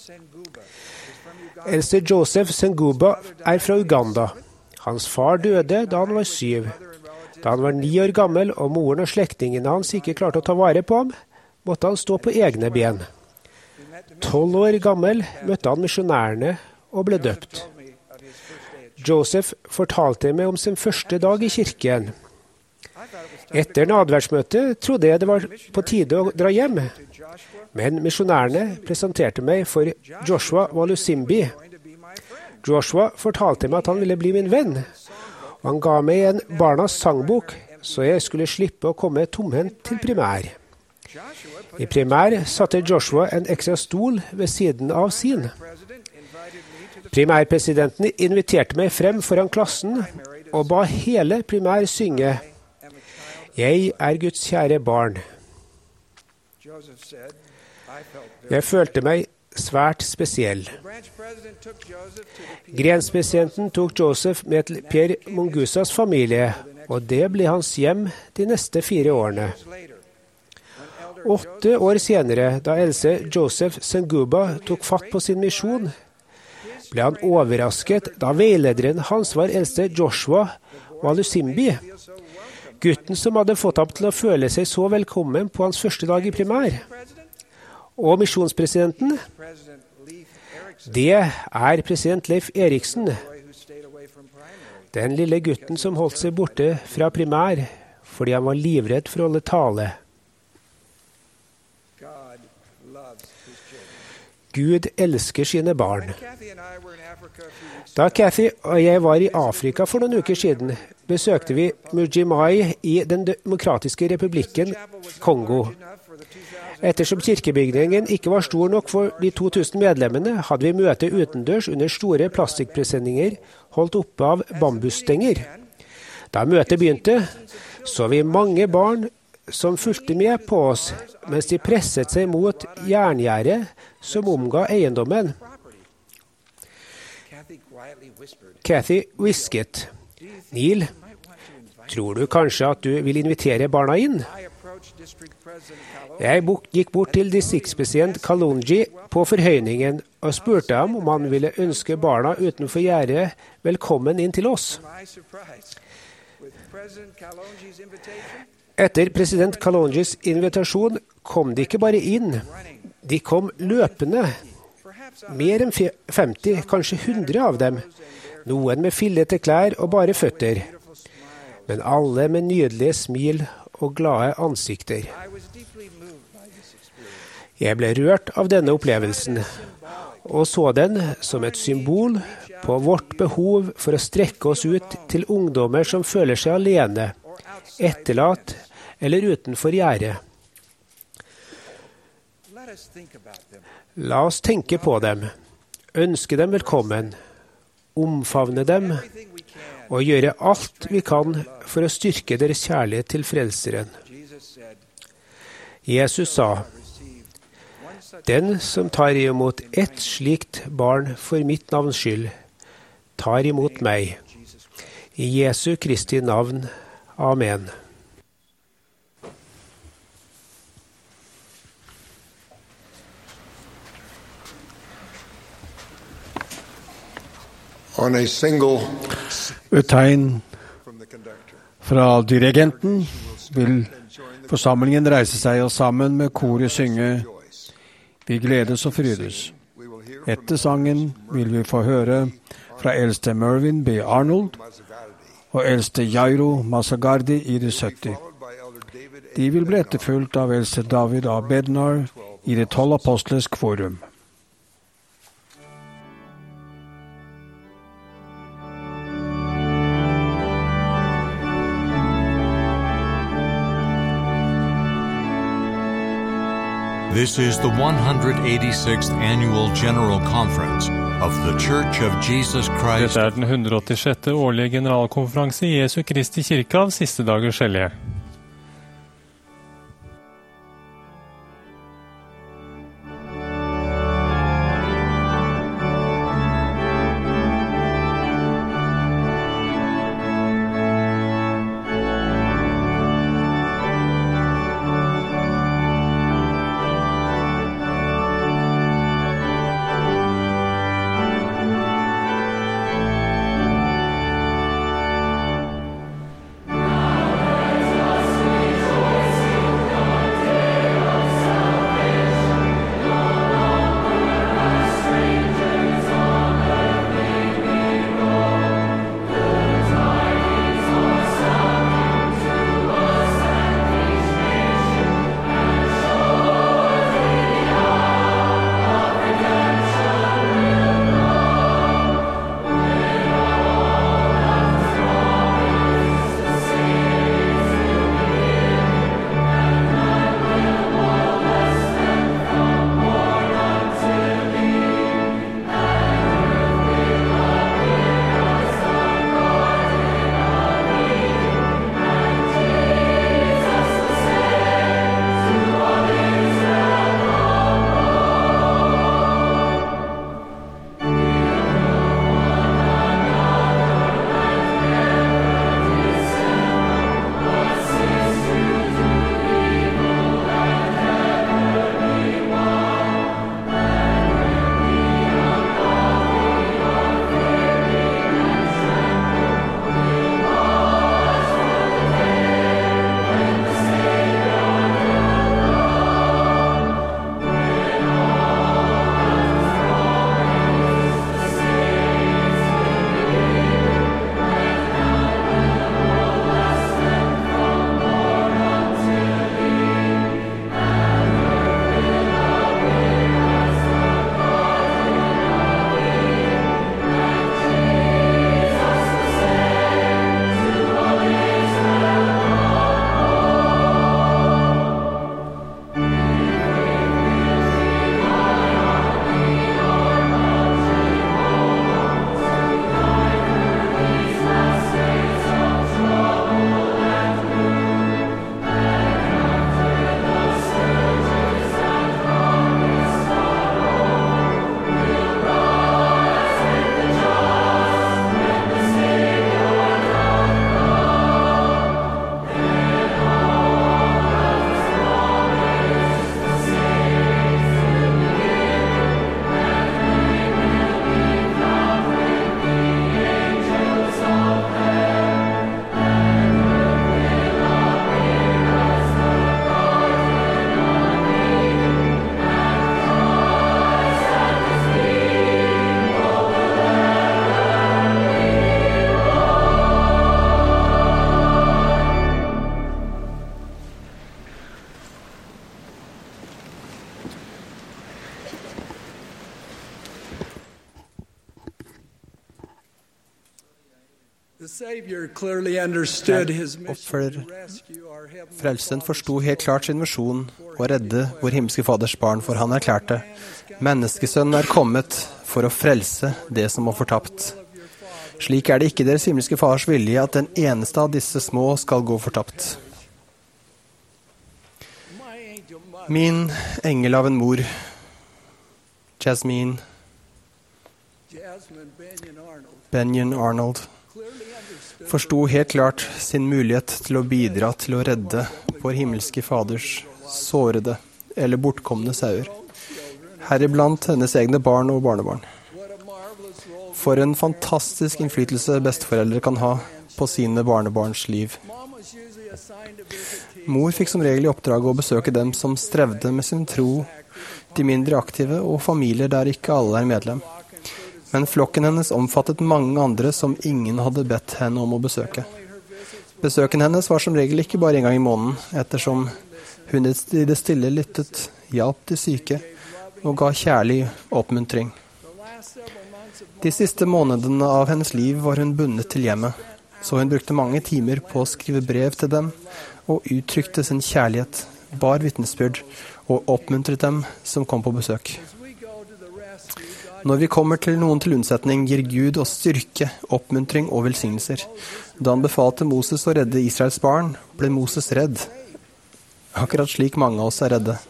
Eldste Joseph Senguba er fra Uganda. Hans far døde da han var 7. Da han var 9 år gammel og moren og slektningene hans ikke klarte å ta vare på ham, måtte han stå på egne ben. 12 år gammel møtte han misjonærene og ble døpt. Joseph fortalte meg om sin første dag i kirken. Etter nadværsmøtet trodde jeg det var på tide å dra hjem, men misjonærene presenterte meg for Joshua Walusimbi. Joshua fortalte meg at han ville bli min venn, og han ga meg en barnas sangbok, så jeg skulle slippe å komme tomhendt til primær. I primær satte Joshua en ekstra stol ved siden av sin. Primærpresidenten inviterte meg frem foran klassen og ba hele primær synge «Jeg er Guds kjære barn». Jeg følte meg svært spesiell. Grenspresidenten tok Joseph med til Pierre Mungusas familie, og det ble hans hjem de neste 4 årene. 8 år senere, da eldste Joseph Senguba tok fatt på sin misjon, ble han overrasket da veilederen hans var eldste Joshua Walusimbi, gutten som hadde fått ham til å føle seg så velkommen på hans første dag i primær. Og misjonspresidenten, det er president Leif Eriksen, den lille gutten som holdt seg borte fra primær fordi han var livredd for å holde tale. Gud elsker sine barn. Da Kathy og jeg var i Afrika for noen uker siden, besøkte vi Mujimai i Den demokratiske republikken Kongo. Ettersom kirkebygningen ikke var stor nok for de 2000 medlemmene, hadde vi møte utendørs under store plastikkpresenninger holdt oppe av bambusstenger. Da møtet begynte, så vi mange barn som fulgte med på oss, mens de presset seg mot jerngjerdet som omga eiendommen. Kathy hvisket, «Neil, tror du kanskje at du vil invitere barna inn?» Jeg gikk bort til distriktspresident Kalonji på forhøyningen og spurte ham om han ville ønske barna utenfor gjerdet velkommen inn til oss. Etter president Kalonjis invitasjon kom de ikke bare inn, de kom løpende. Mer enn 50, kanskje 100 av dem, noen med fillete klær og bare føtter, men alle med nydelige smil og glade ansikter. Jeg ble rørt av denne opplevelsen, og så den som et symbol på vårt behov for å strekke oss ut til ungdommer som føler seg alene, etterlatt eller utenfor gjerdet. La oss tenke på dem, ønske dem velkommen, omfavne dem og gjøre alt vi kan for å styrke deres kjærlighet til Frelseren. Jesus sa, «Den som tar imot ett slikt barn for mitt navns skyld, tar imot meg. I Jesu Kristi navn. Amen.» Ved tegn fra dirigenten vil forsamlingen reise seg og sammen med koret synge «Vi gledes og frydes». Etter sangen vil vi få høre fra eldste Mervyn B. Arnold og eldste Jairo Masagardi i det 70. De vil bli etterfulgt av eldste David A. Bednar i det 12 apostles kvorum. This is the 186th Annual General Conference of the Church of Jesus Christ. Dette er den 186. årlige generalkonferanse i Jesu Kristi kirke av siste dagers hellige. Frelsen forsto helt klart sin misjon å redde vår himmelske Faders barn, for han erklærte: Menneskesønnen er kommet for å frelse det som var fortapt. Slik er det ikke deres himmelske Fars vilje at den eneste av disse små skal gå fortapt. Min engel av en mor, Jasmine Benyon Arnold, forsto helt klart sin mulighet til å bidra til å redde vår himmelske Faders sårede eller bortkomne sauer, heriblant hennes egne barn og barnebarn. For en fantastisk innflytelse besteforeldre kan ha på sine barnebarns liv. Mor fikk som regel i oppdrag å besøke dem som strevde med sin tro, de mindre aktive og familier der ikke alle er medlem. Men flokken hennes omfattet mange andre som ingen hadde bedt henne om å besøke. Besøken hennes var som regel ikke bare en gang i måneden, ettersom hun i det stille lyttet, hjalp de syke og ga kjærlig oppmuntring. De siste månedene av hennes liv var hun bundet til hjemmet, så hun brukte mange timer på å skrive brev til dem og uttrykte sin kjærlighet, bar vitnesbyrd og oppmuntret dem som kom på besøk. Når vi kommer til noen til unnsetning, gir Gud oss styrke, oppmuntring og velsignelser. Da han befalte Moses å redde Israels barn, ble Moses redd. Akkurat slik mange av oss er redde.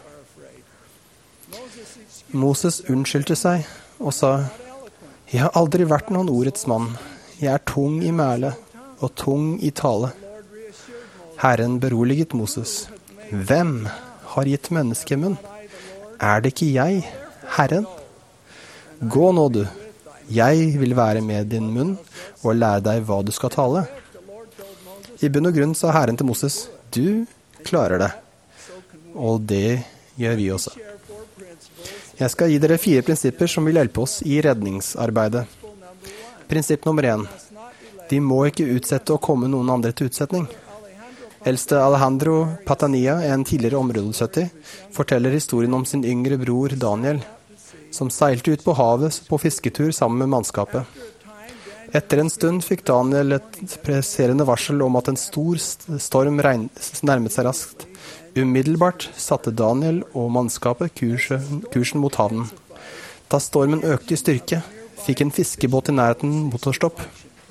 Moses unnskyldte seg og sa: Jeg har aldri vært noen ordets mann. Jeg er tung i mæle og tung i tale. Herren beroliget Moses. Hvem har gitt menneskemunn? Er det ikke jeg, Herren? Gå nå du, jeg vil være med din munn og lære deg hva du skal tale. I bunn og grunn sa Herren til Moses: Du klarer det. Og det gjør vi også. Jeg skal gi dere 4 prinsipper som vil hjelpe oss i redningsarbeidet. Prinsipp nummer 1. Vi må ikke utsette å komme noen andre til utsetning. Eldste Alejandro Patania, en tidligere områdesytter, forteller historien om sin yngre bror Daniel, som seilte ut på havet på fisketur sammen med mannskapet. Etter en stund fikk Daniel et presserende varsel om at en stor storm nærmet seg raskt. Umiddelbart satte Daniel og mannskapet kursen mot havnen. Da stormen økte i styrke, fikk en fiskebåt i nærheten motorstopp.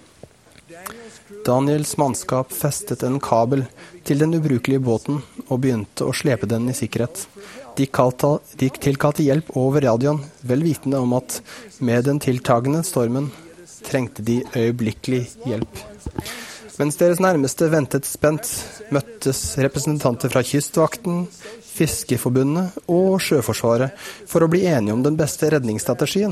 Daniels mannskap festet en kabel til den ubrukelige båten og begynte å slepe den i sikkerhet. De tilkalte hjelp over radioen, vel vitende om at med den tiltagende stormen trengte de øyeblikkelig hjelp. Mens deres nærmeste ventet spent, møttes representanter fra Kystvakten, Fiskerforbundet og Sjøforsvaret for å bli enige om den beste redningsstrategien.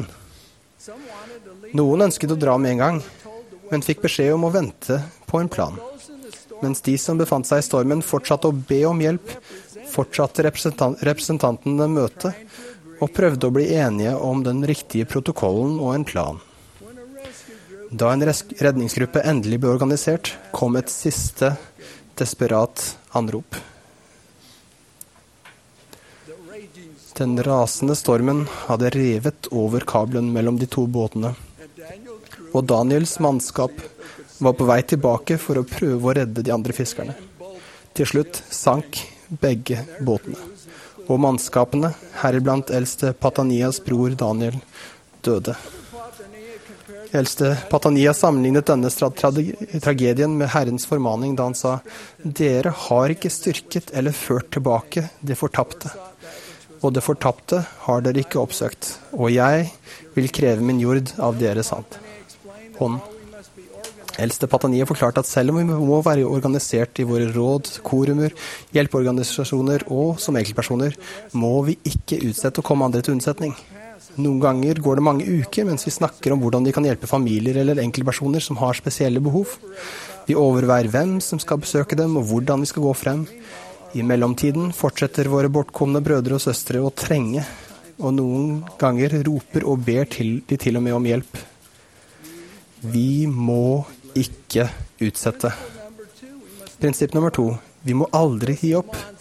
Noen ønsket å dra med en gang, men fikk beskjed om å vente på en plan. Mens de som befant seg i stormen fortsatte å be om hjelp, fortsatte representantene møtet og prøvde å bli enige om den riktige protokollen og en plan. Da en redningsgruppe endelig ble organisert, kom et siste desperat anrop. Den rasende stormen hadde revet over kabelen mellom de 2 båtene, og Daniels mannskap var på vei tilbake for å prøve å redde de andre fiskerne. Til slutt sank begge båtene, og mannskapene, heriblant eldste Patanias bror Daniel, døde. Eldste Patania sammenlignet denne tragedien med Herrens formaning da han sa: Dere har ikke styrket eller ført tilbake det fortapte, og det fortapte har dere ikke oppsøkt, og jeg vil kreve min jord av deres hånd. Eldste Patania forklarte at selv om vi må være organisert i våre råd, korumer, hjelpeorganisasjoner og som enkeltpersoner, må vi ikke utsette å komme andre til unnsetning. Noen ganger går det mange uker mens vi snakker om hvordan vi kan hjelpe familier eller enkeltpersoner som har spesielle behov. Vi overveier hvem som skal besøke dem og hvordan vi skal gå frem. I mellomtiden fortsetter våre bortkomne brødre og søstre å trenge, og noen ganger roper og ber de til og med om hjelp. Vi må ikke utsette. Prinsipp nummer 2. Vi må aldri gi opp.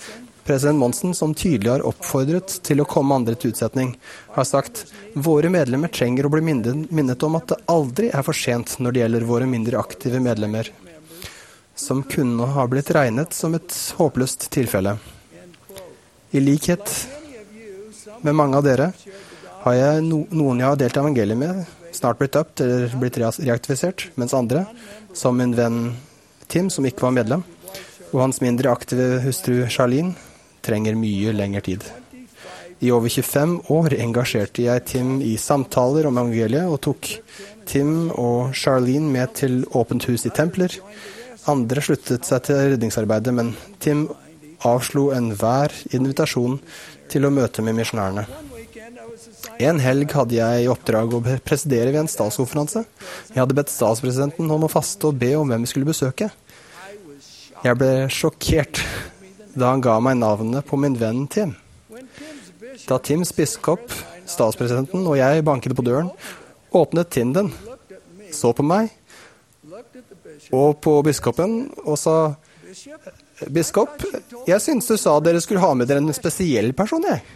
President Monsen, som tydelig har oppfordret til å komme andre til utsetning, har sagt våre medlemmer trenger å bli minnet om at det aldri er for sent når det gjelder våre mindre aktive medlemmer, som kunne ha blitt regnet som et håpløst tilfelle. I likhet med mange av dere har jeg noen jeg har delt evangeliet med, snart blitt døpt eller blitt reaktivisert, mens andre, som min venn Tim, som ikke var medlem, og hans mindre aktive hustru Charlene, trenger mye lengre tid. I over 25 år engasjerte jeg Tim i samtaler om evangeliet og tok Tim og Charlene med til åpent hus i templer. Andre sluttet seg til redningsarbeidet, men Tim avslo enhver invitasjon til å møte med misjonærene. En helg hadde jeg i oppdrag å presidere ved en statskonferanse. Jeg hadde bedt statspresidenten om å faste og be om hvem vi skulle besøke. Jeg ble sjokkert da han ga meg navnet på min venn Tim. Da Tims biskop, statspresidenten og jeg banket på døren, åpnet Tim den, så på meg og på biskopen og sa, «Biskop, jeg synes du sa dere skulle ha med dere en spesiell person, jeg.»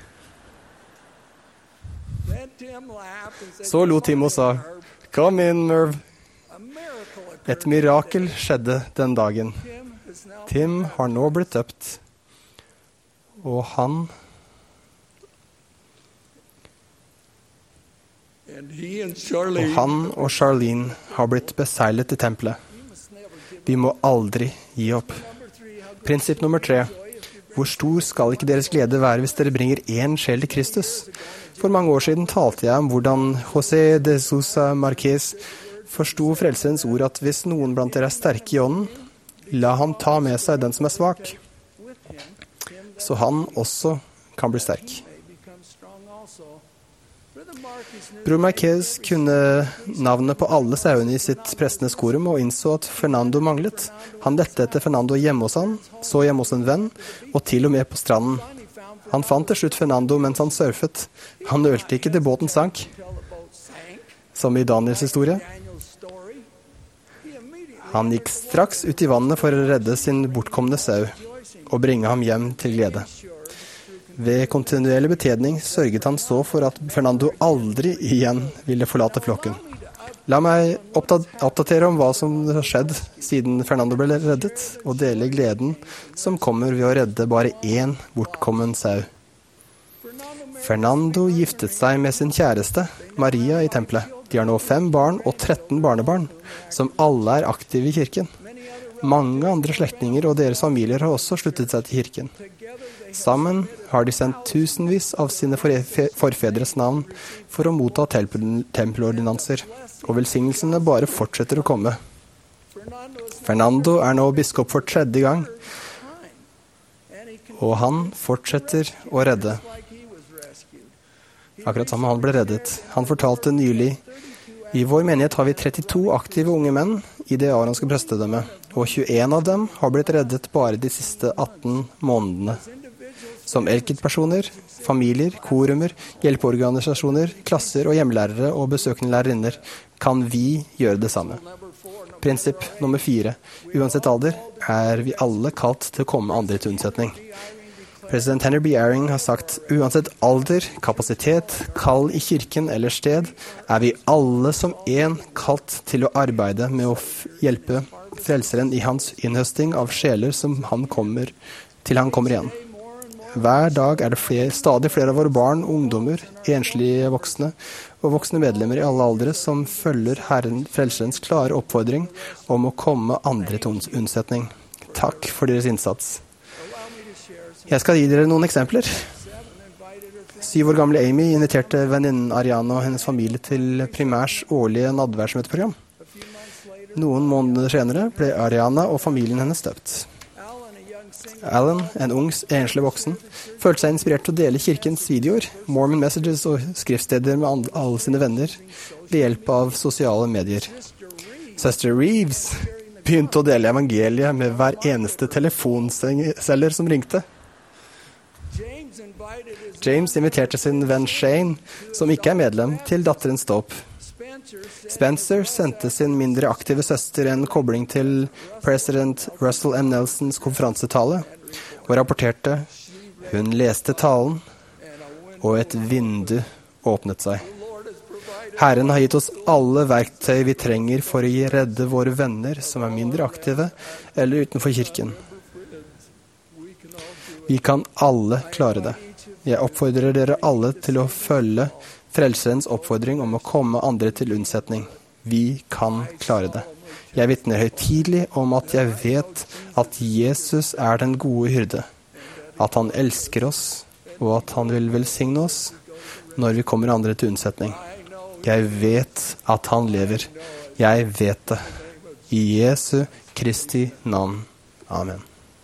Så lo Tim og sa, «Kom inn, Merv.» Et mirakel skjedde den dagen. Tim har nå blitt døpt, og han og Charlene har blitt beseglet i tempelet. Vi må aldri gi opp. Prinsipp nummer 3. Hvor stor skal ikke deres glede være hvis dere bringer én sjel til Kristus? For mange år siden talte jeg om hvordan José de Sousa Marquez forsto frelserens ord at hvis noen blant dere er sterke i ånden, la ham ta med seg den som er svak, så han også kan bli sterk. Bror Marquez kunne navnet på alle sauene i sitt prestenes korum og innså at Fernando manglet. Han lette etter Fernando hjemme hos han, så hjemme hos en venn, og til og med på stranden. Han fant til slutt Fernando mens han surfet. Han nølte ikke til båten sank, som i Daniels historie. Han gikk straks ut i vannet for å redde sin bortkomne sau og bringe ham hjem til glede. Ved kontinuerlig betjening sørget han så for at Fernando aldri igjen ville forlate flokken. La meg oppdatere om hva som har skjedd siden Fernando ble reddet, og dele gleden som kommer ved å redde bare én bortkommen sau. Fernando giftet seg med sin kjæreste, Maria, i tempelet. De har nå 5 barn og 13 barnebarn, som alle er aktive i kirken. Mange andre slektninger og deres familier har også sluttet seg til kirken. Sammen har de sendt tusenvis av sine forfedres navn for å motta tempelordinanser, og velsignelsene bare fortsetter å komme. Fernando er nå biskop for 3. gang, og han fortsetter å redde. Akkurat som han ble reddet. Han fortalte nylig, i vår menighet har vi 32 aktive unge menn i det aronske prestedømmet, og 21 av dem har blitt reddet bare de siste 18 månedene. Som enkeltpersoner, familier, korumer, hjelpeorganisasjoner, klasser og hjemlærere og besøkende lærerinner kan vi gjøre det samme. Prinsipp nummer 4. Uansett alder er vi alle kalt til å komme andre til unnsetning. President Henry B. Eyring har sagt, uansett alder, kapasitet, kall i kirken eller sted, er vi alle som en kalt til å arbeide med å hjelpe frelseren i hans innhøsting av sjeler som han kommer igjen. Hver dag er det stadig flere av våre barn, ungdommer, enslige voksne og voksne medlemmer i alle aldre som følger Herren frelserens klare oppfordring om å komme andre til unnsetning. Takk for deres innsats. Jeg skal gi dere noen eksempler. 7 år gamle Amy inviterte venninnen Ariana og hennes familie til Primærs årlige nadværsmøteprogram. Noen måneder senere ble Ariana og familien hennes døpt. Alan, en ung, enslig voksen, følte seg inspirert til å dele kirkens videoer, Mormon Messages og skriftsteder med alle sine venner ved hjelp av sosiale medier. Søster Reeves begynte å dele evangeliet med hver eneste telefonselger som ringte. James inviterte sin venn Shane, som ikke er medlem, til datterens dåp. Spencer sendte sin mindre aktive søster en kobling til president Russell M. Nelsons konferansetale, og rapporterte, Hun leste talen, og et vindu åpnet seg. Herren har gitt oss alle verktøy vi trenger for å redde våre venner som mindre aktive eller utenfor kirken. Vi kan alle klare det. Jeg oppfordrer dere alle til å følge Frelserens oppfordring om å komme andre til unnsetning. Vi kan klare det. Jeg vitner høytidelig om at jeg vet at Jesus den gode hyrde, at han elsker oss, og at han vil velsigne oss når vi kommer andre til unnsetning. Jeg vet at han lever. Jeg vet det. I Jesu Kristi navn. Amen.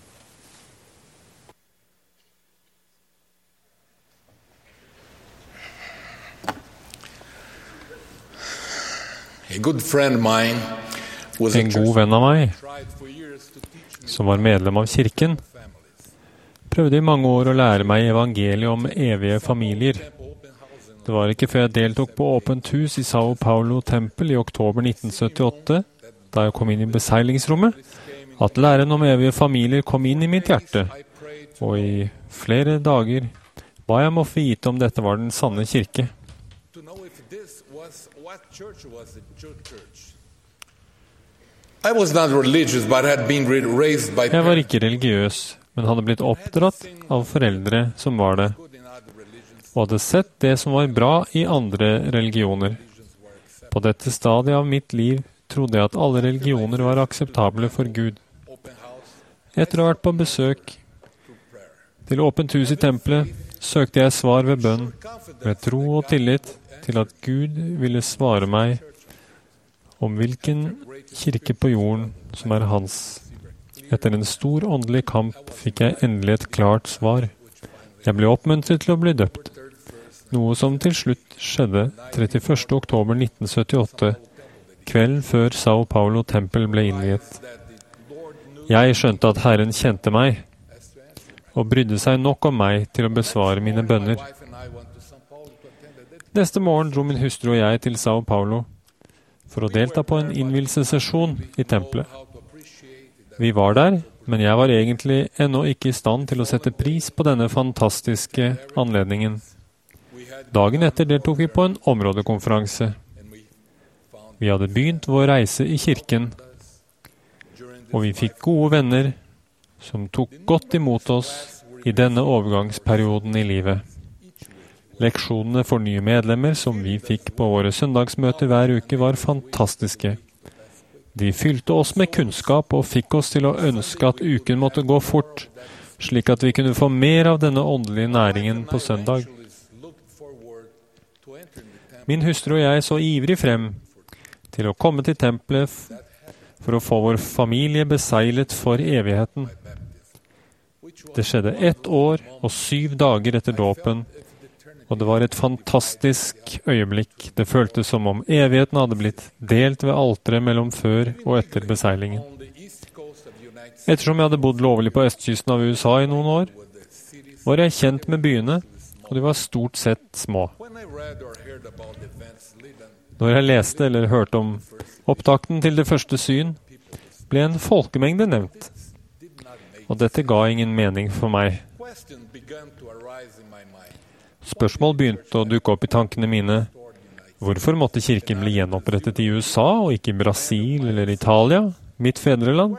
En god venn av meg, som var medlem av kirken, prøvde i mange år å lære meg evangeliet om evige familier. Det var ikke før jeg deltok på åpent hus i Sao Paulo tempel i oktober 1978, da jeg kom inn i beseilingsrommet, at læren om evige familier kom inn i mitt hjerte, og i flere dager ba jeg om å få vite om dette var den sanne kirke. Jeg var ikke religiøs, men hadde blitt oppdratt av foreldre som var det, og hadde sett det som var bra i andre religioner. På dette stadiet av mitt liv trodde jeg at alle religioner var akseptable for Gud. Etter å ha vært på besøk til åpent hus i tempelet, søkte jeg svar ved bønn, med tro og tillit til at Gud ville svare meg om hvilken kirke på jorden som hans. Etter en stor åndelig kamp fikk jeg endelig et klart svar. Jeg ble oppmuntret til å bli døpt, noe som til slutt skjedde 31. oktober 1978, kvelden før Sao Paulo tempel ble innviet. Jeg skjønte at Herren kjente meg, og brydde seg nok om meg til å besvare mine bønner. Neste morgen dro min hustru og jeg til Sao Paulo for å delta på en innvielsessesjon i tempelet. Vi var der, men jeg var egentlig ennå ikke i stand til å sette pris på denne fantastiske anledningen. Dagen etter deltok vi på en områdekonferanse. Vi hadde begynt vår reise i kirken, og vi fikk gode venner som tok godt imot oss i denne overgangsperioden i livet. Leksjonene for nye medlemmer som vi fikk på våre søndagsmøter hver uke var fantastiske. De fylte oss med kunnskap og fikk oss til å ønske at uken måtte gå fort, slik at vi kunne få mer av denne åndelige næringen på søndag. Min hustru og jeg så ivrig frem til å komme til tempelet for å få vår familie beseglet for evigheten. Det skjedde 1 år og 7 dager etter dåpen, og det var et fantastisk øyeblikk. Det føltes som om evigheten hadde blitt delt ved alteret mellom før og etter beseilingen. Ettersom jeg hadde bodd lovlig på østkysten av USA i noen år, var jeg kjent med byene, og de var stort sett små. Når jeg leste eller hørte om opptakten til det første syn, ble en folkemengde nevnt, og dette ga ingen mening for meg. Spørsmål begynte å dukke opp i tankene mine. Hvorfor måtte kirken bli gjenopprettet i USA og ikke i Brasil eller Italia, mitt fedreland?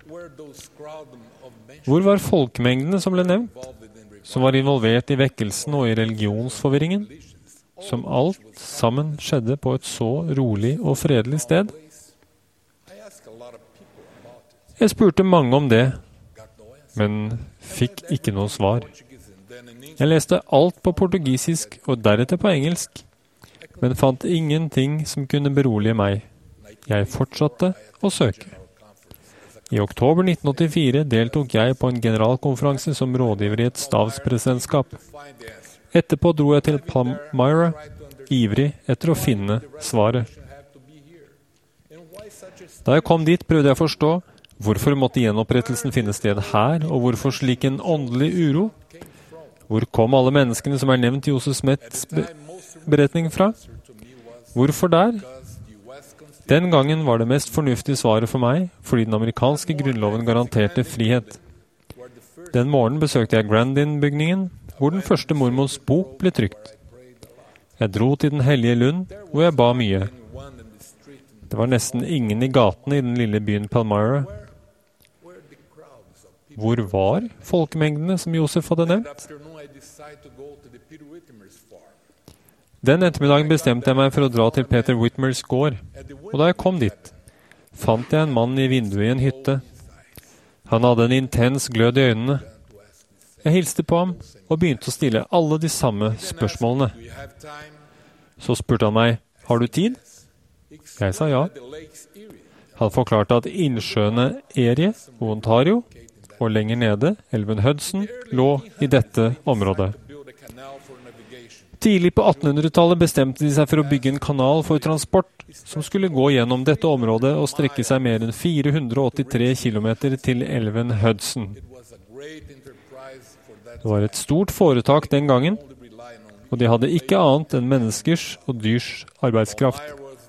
Hvor var folkemengdene som ble nevnt, som var involvert i vekkelsen og i religionsforvirringen, som alt sammen skjedde på et så rolig og fredelig sted? Jeg spurte mange om det, men fikk ikke noe svar. Jeg leste alt på portugisisk og deretter på engelsk, men fant ingenting som kunne berolige meg. Jeg fortsatte å søke. I oktober 1984 deltok jeg på en generalkonferanse som rådgiver i et stavspresidentskap. Etterpå dro jeg til Palmyra, ivrig etter å finne svaret. Da jeg kom dit, prøvde jeg å forstå hvorfor måtte gjenopprettelsen finne sted her, og hvorfor slik en åndelig uro? Hvor kom alle menneskene som nevnt i Josef Smiths beretning fra? Hvorfor der? Den gangen var det mest fornuftige svaret for meg, fordi den amerikanske grunnloven garanterte frihet. Den morgenen besøkte jeg Grandin-bygningen, hvor den første mormons bok ble trykt. Jeg dro til Den hellige Lund, hvor jeg ba mye. Det var nesten ingen i gatene i den lille byen Palmyra. Hvor var folkemengdene som Josef hadde nevnt? Den ettermiddagen bestemte jeg meg for å dra til Peter Whitmers gård, og da jeg kom dit, fant jeg en mann i vinduet i en hytte. Han hadde en intens glød i øynene. Jeg hilste på ham og begynte å stille alle de samme spørsmålene. Så spurte han meg, har du tid? Jeg sa ja. Han forklarte at innsjøene Erie og Ontario og lenger nede, elven Hudson, lå i dette området. Tidlig på 1800-tallet bestemte de seg for å bygge en kanal for transport som skulle gå gjennom dette området og strekke seg mer enn 483 kilometer til elven Hudson. Det var et stort foretak den gangen, og de hadde ikke annet enn menneskers og dyrs arbeidskraft.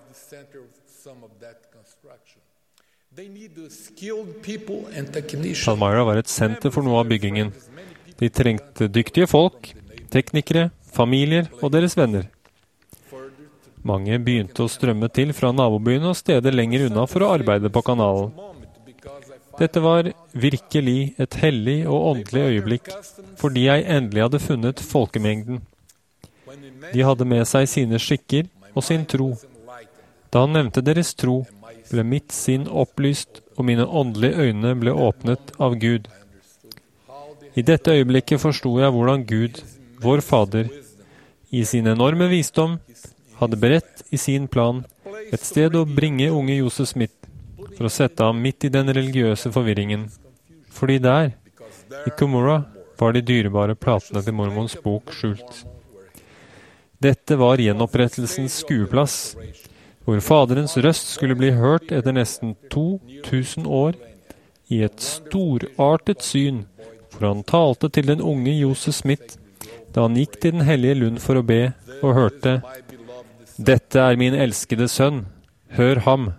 Palmyra var et senter for noe av byggingen. De trengte dyktige folk, teknikere, familier og deres venner. Mange begynte å strømme til fra nabobyene og steder lenger unna for å arbeide på kanalen. Dette var virkelig et hellig og åndelig øyeblikk, fordi jeg endelig hadde funnet folkemengden. De hadde med seg sine skikker og sin tro. Da han nevnte deres tro, ble mitt sinn opplyst, og mine åndelige øyne ble åpnet av Gud. I dette øyeblikket forstod jeg hvordan Gud, vår Fader, i sin enorme visdom, hadde beredt i sin plan et sted å bringe unge Josef Smith, for å sette ham midt i den religiøse forvirringen. Fordi der, i Cumorah, var de dyrebare platene til mormons bok skjult. Dette var gjenopprettelsens skueplass, hvor Faderens røst skulle bli hørt etter nesten 2000 år, i et storartet syn, hvor han talte til den unge Josef Smith, da han gikk til Den hellige Lund for å be, og hørte, «Dette er min elskede sønn, hør ham!»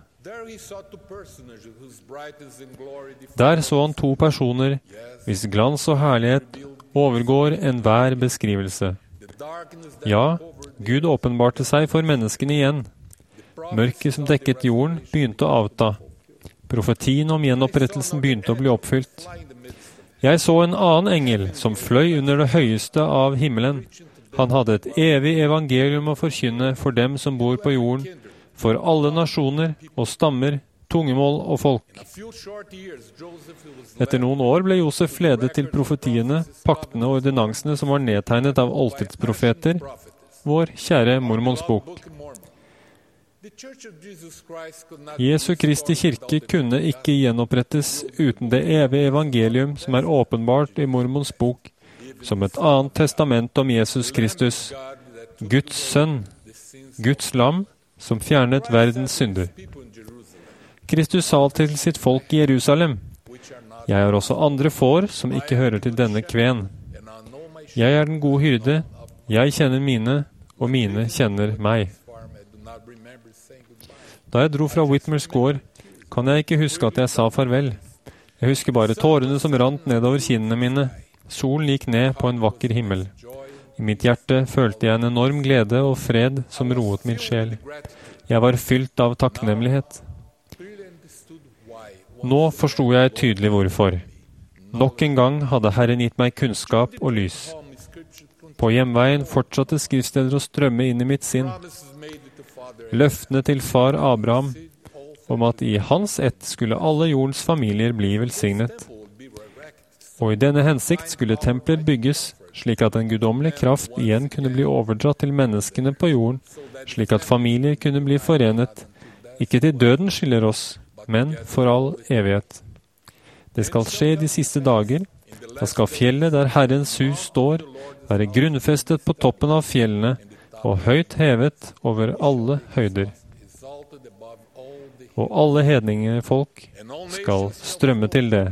Der så han to personer, hvis glans og herlighet overgår enhver beskrivelse. Ja, Gud åpenbarte seg for menneskene igjen. Mørket som dekket jorden begynte å avta. Profetien om gjenopprettelsen begynte å bli oppfylt. Jeg så en annen engel som fløy under det høyeste av himmelen. Han hadde et evig evangelium å forkynne for dem som bor på jorden, for alle nasjoner og stammer, tungemål og folk. Etter noen år ble Josef ledet til profetiene, paktene og ordinansene som var nedtegnet av oldtidsprofeter, vår kjære mormons bok. Jesu Kristi kirke kunne ikke gjenopprettes uten det evige evangelium som er åpenbart i mormons bok, som et annet testament om Jesus Kristus, Guds sønn, Guds lam, som fjernet verdens synder. Kristus sa til sitt folk i Jerusalem, «Jeg har også andre får som ikke hører til denne kven. Jeg er den gode hyrde, jeg kjenner mine, og mine kjenner meg.» Da jeg dro fra Whitmers gård, kan jeg ikke huske at jeg sa farvel. Jeg husker bare tårene som rant nedover kinnene mine. Solen gikk ned på en vakker himmel. I mitt hjerte følte jeg en enorm glede og fred som roet min sjel. Jeg var fylt av takknemlighet. Nå forstod jeg tydelig hvorfor. Nok en gang hadde Herren gitt meg kunnskap og lys. På hjemveien fortsatte skriftsteder å strømme inn i mitt sinn. Løftene til far Abraham om at i hans ett skulle alle jordens familier bli velsignet. Og i denne hensikt skulle templer bygges, slik at en guddommelig kraft igjen kunne bli overdratt til menneskene på jorden, slik at familier kunne bli forenet, ikke til døden skiller oss, men for all evighet. Det skal skje de siste dager. Da skal fjellet der Herrens hus står, være grunnfestet på toppen av fjellene, og høyt hevet over alle høyder. Og alle hedningefolk skal strømme til det.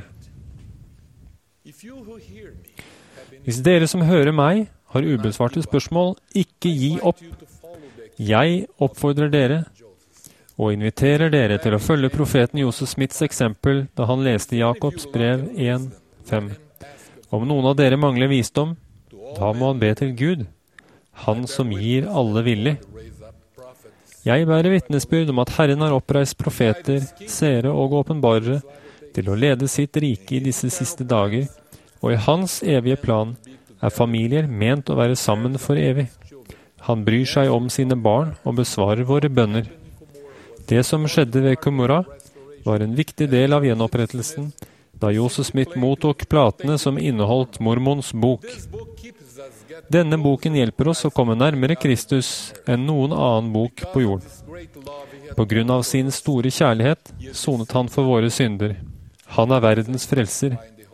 Hvis dere som hører meg, har ubesvarte spørsmål, ikke gi opp. Jeg oppfordrer dere, og inviterer dere til å følge profeten Josef Smiths eksempel da han leste Jakobs brev 1:5. Om noen av dere mangler visdom, da må han be til Gud, han som gir alle villig. Jeg bærer vitnesbyrd om at Herren har oppreist profeter, seere og åpenbarere til å lede sitt rike i disse siste dager, og i hans evige plan er familier ment å være sammen for evig. Han bryr seg om sine barn og besvarer våre bønner. Det som skjedde ved Qumran, var en viktig del av gjenopprettelsen, da Joseph Smith mottok platene som inneholdt Mormons bok. Denne boken hjelper oss å komme nærmere Kristus enn noen annen bok på jorden. På grunn av sin store kjærlighet sonet han for våre synder. Han er verdens frelser.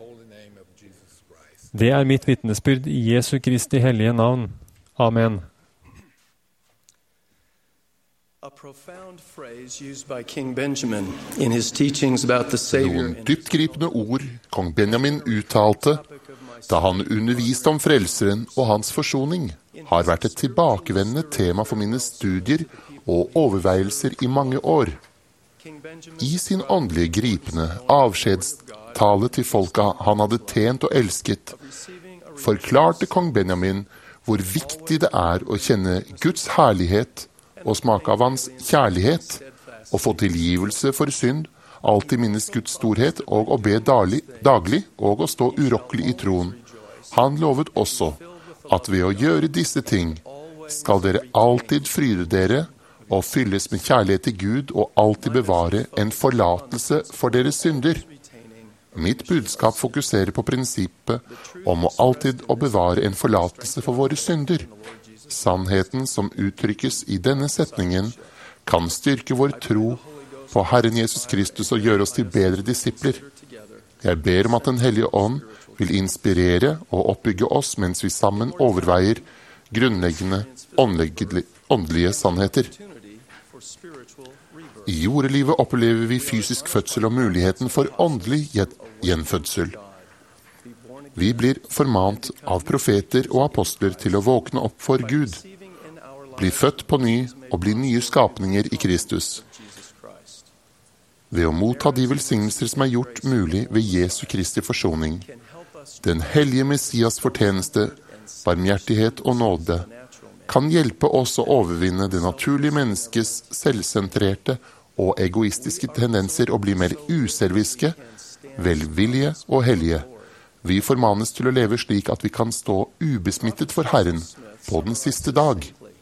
Det er mitt vitnesbyrd i Jesu Kristi hellige navn. Amen. Noen dyptgripende ord kong Benjamin uttalte da han underviste om frelseren og hans forsoning, har vært et tilbakevendende tema for mine studier og overveielser i mange år. I sin åndelige gripende avskjedstale til folka han hadde tjent og elsket, forklarte kong Benjamin hvor viktig det er å kjenne Guds herlighet og smake av hans kjærlighet, og få tilgivelse for synd, alltid minnes Guds storhet, og å be daglig, og å stå urokkelig i troen. Han lovet også at ved å gjøre disse ting, skal dere alltid fryde dere, og fylles med kjærlighet til Gud, og alltid bevare en forlatelse for deres synder. Mitt budskap fokuserer på prinsippet om å alltid å bevare en forlatelse for våre synder. Sannheten som uttrykkes i denne setningen kan styrke vår tro på Herren Jesus Kristus og gjøre oss til bedre disipler. Jeg ber om at Den hellige ånd vil inspirere og oppbygge oss mens vi sammen overveier grunnleggende åndelige sannheter. I jordelivet opplever vi fysisk fødsel og muligheten for åndelig gjenfødsel. Vi blir formant av profeter og apostler til å våkne opp for Gud, bli født på ny og bli nye skapninger i Kristus. Ved å motta de velsignelser som er gjort mulig ved Jesu Kristi forsoning, den hellige Messias fortjeneste, barmhjertighet og nåde, kan hjelpe oss å overvinne det naturlige menneskes selvsentrerte og egoistiske tendenser og bli mer uselviske, velvillige og hellige. Vi formanes til å leve slik at vi kan stå ubesmittet for Herren på den siste dag.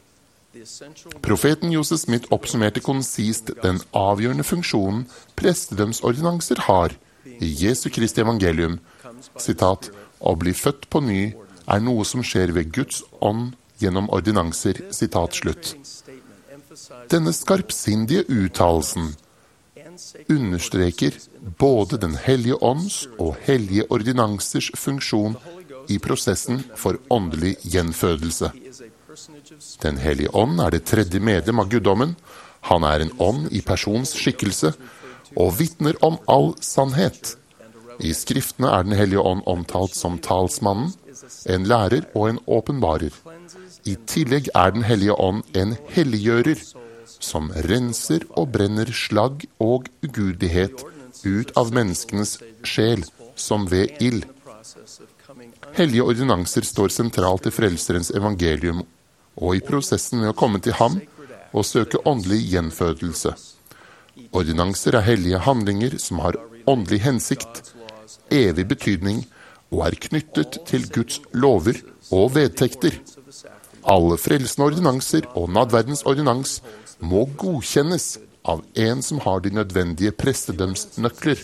Profeten Joseph Smith oppsummerte konsist den avgjørende funksjonen prestedømsordinanser har i Jesu Kristi evangelium. Sitat, å bli født på ny er noe som skjer ved Guds ånd gjennom ordinanser. Sitat slutt. Denne skarpsindige uttalelsen understreker både Den hellige ånds og hellige ordinansers funksjon i prosessen for åndelig gjenfødelse. Den hellige ånd er det tredje medlem av guddommen. Han er en ånd i persons skikkelse og vitner om all sannhet. I skriftene er Den hellige ånd omtalt som talsmannen, en lærer og en åpenbarer. I tillegg er Den hellige ånd en helliggjører, som renser og brenner slagg og ugudelighet ut av menneskenes sjel, som ved ild. Hellige ordinanser står sentralt i frelserens evangelium, og i prosessen med å komme til ham og søke åndelig gjenfødelse. Ordinanser er hellige handlinger som har åndelig hensikt, evig betydning og er knyttet til Guds lover og vedtekter. Alle frelsende ordinanser og nadverdens ordinans må godkjennes av en som har de nødvendige prestedømsnøkler.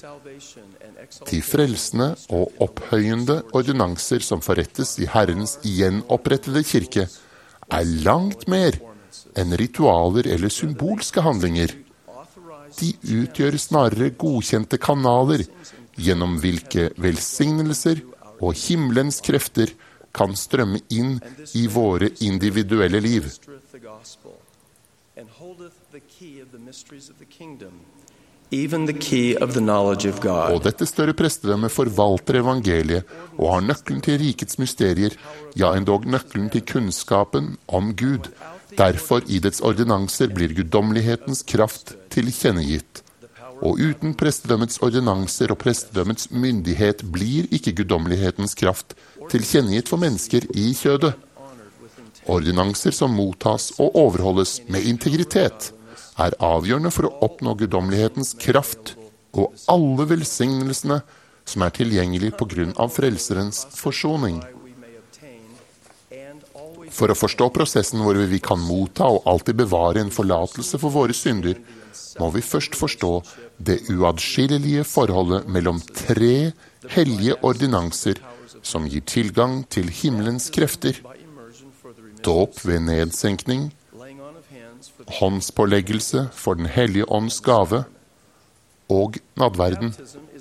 De frelsende og opphøyende ordinanser som forrettes i Herrens gjenopprettede kirke, er langt mer enn ritualer eller symbolske handlinger. De utgjør snarere godkjente kanaler, gjennom hvilke velsignelser og himmelens krefter kan strømme inn i våre individuelle liv. Og dette større prestedømmet forvalter evangeliet og har nøkkelen til rikets mysterier, ja endog nøkkelen til kunnskapen om Gud. Derfor i dets ordinanser blir guddommelighetens kraft tilkjennegitt. Og uten prestedømmets ordinanser og prestedømmets myndighet blir ikke guddommelighetens kraft tilkjennegitt for mennesker i kjødet. Ordinanser som mottas og overholdes med integritet, er avgjørende for å oppnå guddommelighetens kraft og alle velsignelsene som er tilgjengelig på grunn av frelserens forsoning. For å forstå prosessen hvor vi kan motta og alltid bevare en forlatelse for våre synder, må vi først forstå det uadskillelige forholdet mellom 3 hellige ordinanser som gir tilgang til himmelens krefter: dåp ved nedsenkning, håndspåleggelse for den hellige ånds gave og nadverden.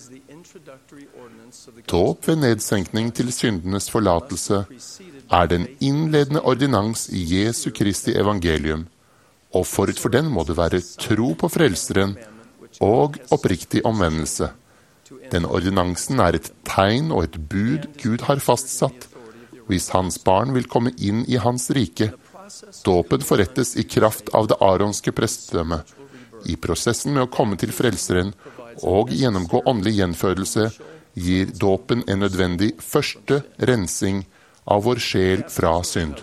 Dåp ved nedsenkning til syndenes forlatelse er den innledende ordinans i Jesu Kristi evangelium, og forut for den må det være tro på frelseren og oppriktig omvendelse. Den ordinansen er et tegn og et bud Gud har fastsatt, hvis hans barn vil komme inn i hans rike. Dåpen forrettes i kraft av det aronske prestedømme. I prosessen med å komme til frelseren og gjennomgå åndelig gjenfødelse gir dåpen en nødvendig første rensing av vår sjel fra synd.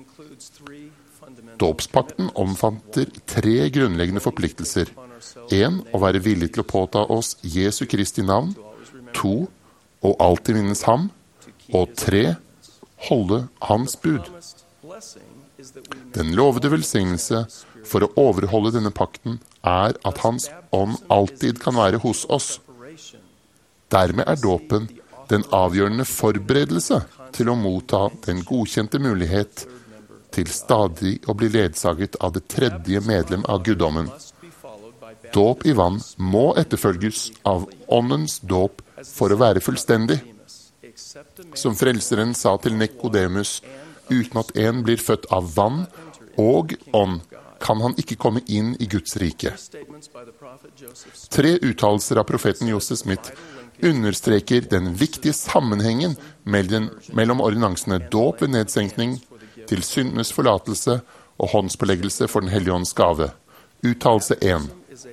Dåpspakten omfatter 3 grunnleggende forpliktelser. 1. Å være villig til å påta oss Jesu Kristi navn. 2. Å alltid minnes ham. Og 3. Holde hans bud. Den lovede velsignelse for å overholde denne pakten er at hans ånd alltid kan være hos oss. Dermed er dåpen den avgjørende forberedelse til å motta den godkjente mulighet til stadig å bli ledsaget av det 3. medlem av guddommen. Dåp i vann må etterfølges av åndens dåp for å være fullstendig. Som frelseren sa til Nikodemus, uten at en blir født av vann og ånd, kan han ikke komme inn i Guds rike. 3 uttalelser av profeten Joseph Smith understreker den viktige sammenhengen mellom ordinansene dåp ved nedsenkning til syndenes forlatelse og håndspåleggelse for den hellige ånds gave. Uttalelse 1.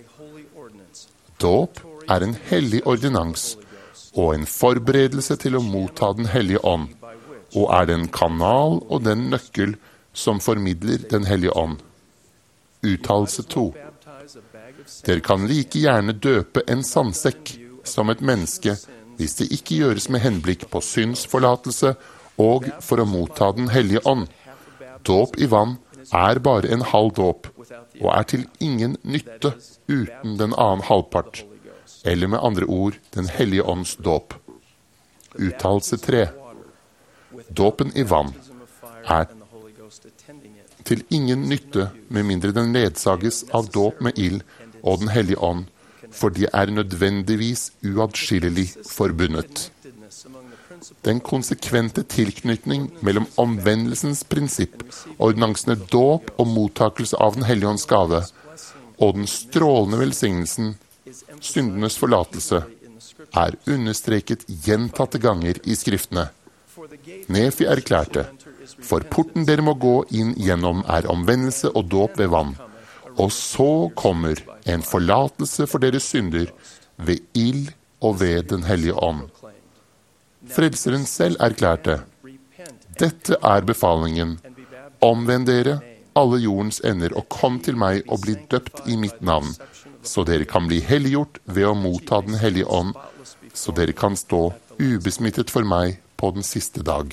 Dåp er en hellig ordinans og en forberedelse til å motta den hellige ånd, og er den kanal og den nøkkel som formidler den hellige ånd. Uttalelse 2. Dere kan like gjerne døpe en sandsekk som et menneske hvis det ikke gjøres med henblikk på syndsforlatelse og for å motta den hellige ånd. Dåp i vann er bare en halv dåp, og er til ingen nytte uten den annen halvpart, eller med andre ord, den hellige ånds dåp. Uttalelse 3. Dåpen i vann er til ingen nytte med mindre den ledsages av dåp med ild og den hellige ånd, for de er nødvendigvis uadskillelig forbundet. Den konsekvente tilknytning mellom omvendelsens prinsipp, ordinansene dåp og mottakelse av den hellige ånds gave, og den strålende velsignelsen, syndenes forlatelse, er understreket gjentatte ganger i skriftene. Nefi erklærte, for porten dere må gå inn gjennom er omvendelse og dåp ved vann, og så kommer en forlatelse for deres synder ved ild og ved den hellige ånd. Frelseren selv erklærte, dette er befalingen, omvend dere, alle jordens ender, og kom til meg og bli døpt i mitt navn, så dere kan bli helliggjort ved å motta den hellige ånd, så dere kan stå ubesmittet for meg på den siste dag.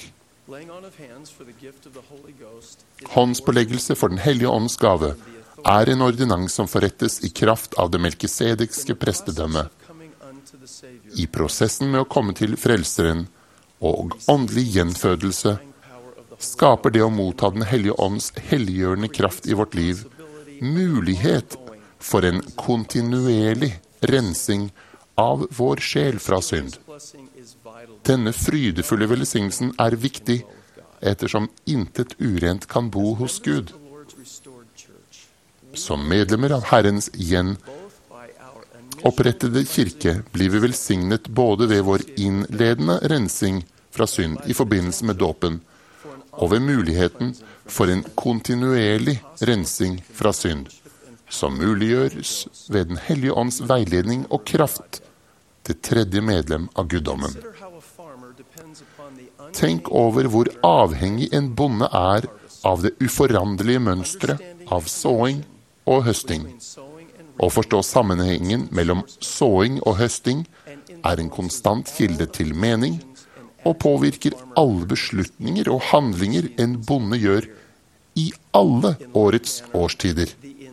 Håndspåleggelse for den hellige ånds gave er en ordinans som forrettes i kraft av det melkisedekske prestedømmet. I prosessen med å komme til frelseren og åndelig gjenfødelse skaper det å motta den hellige ånds helliggjørende kraft i vårt liv mulighet for en kontinuerlig rensing av vår sjel fra synd. Denne frydefulle velsignelsen er viktig, ettersom intet urent kan bo hos Gud. Som medlemmer av Herrens opprettede kirke blir vi velsignet både ved vår innledende rensing fra synd i forbindelse med dåpen, og ved muligheten for en kontinuerlig rensing fra synd, som muliggjøres ved Den hellige ånds veiledning og kraft, det tredje medlem av guddommen. Tenk over hvor avhengig en bonde er av det uforanderlige mønstret av såing og høsting. Å forstå sammenhengen mellom såing og høsting er en konstant kilde til mening, og påvirker alle beslutninger og handlinger en bonde gjør i alle årets årstider.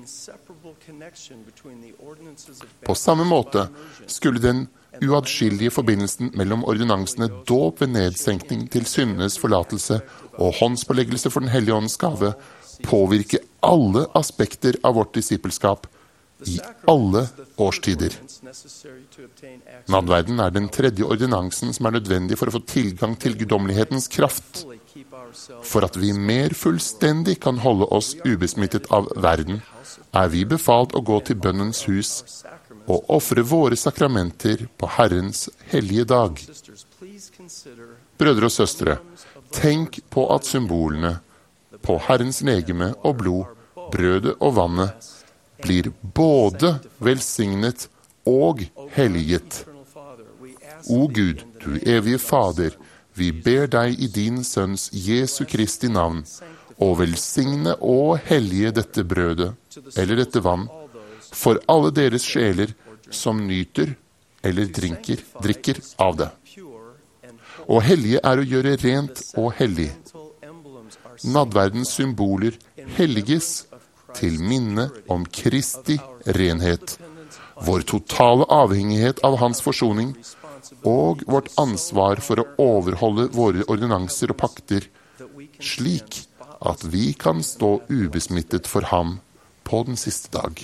På samme måte skulle den uadskillige forbindelsen mellom ordinansene dåp ved nedsenkning til syndenes forlatelse og håndspåleggelse for Den hellige åndens gave påvirke alle aspekter av vårt disippelskap i alle årstider. Nadverden er den tredje ordinansen som er nødvendig for å få tilgang til guddommelighetens kraft. For at vi mer fullstendig kan holde oss ubesmittet av verden, er vi befalt å gå til bønnens hus og ofre våre sakramenter på Herrens hellige dag. Brødre og søstre, tenk på at symbolene på Herrens legeme og blod, brødet og vannet, blir både velsignet og helliget. O Gud, du evige Fader, vi ber deg i din Sønns Jesu Kristi navn, og velsigne og hellige dette brødet, eller dette vann, for alle deres sjeler som nyter eller drikker av det. Og hellige er å gjøre rent og hellig. Nadverdens symboler helliges til minne om Kristi renhet, vår totale avhengighet av hans forsoning, og vårt ansvar for å overholde våre ordinanser og pakter, slik at vi kan stå ubesmittet for ham på den siste dag.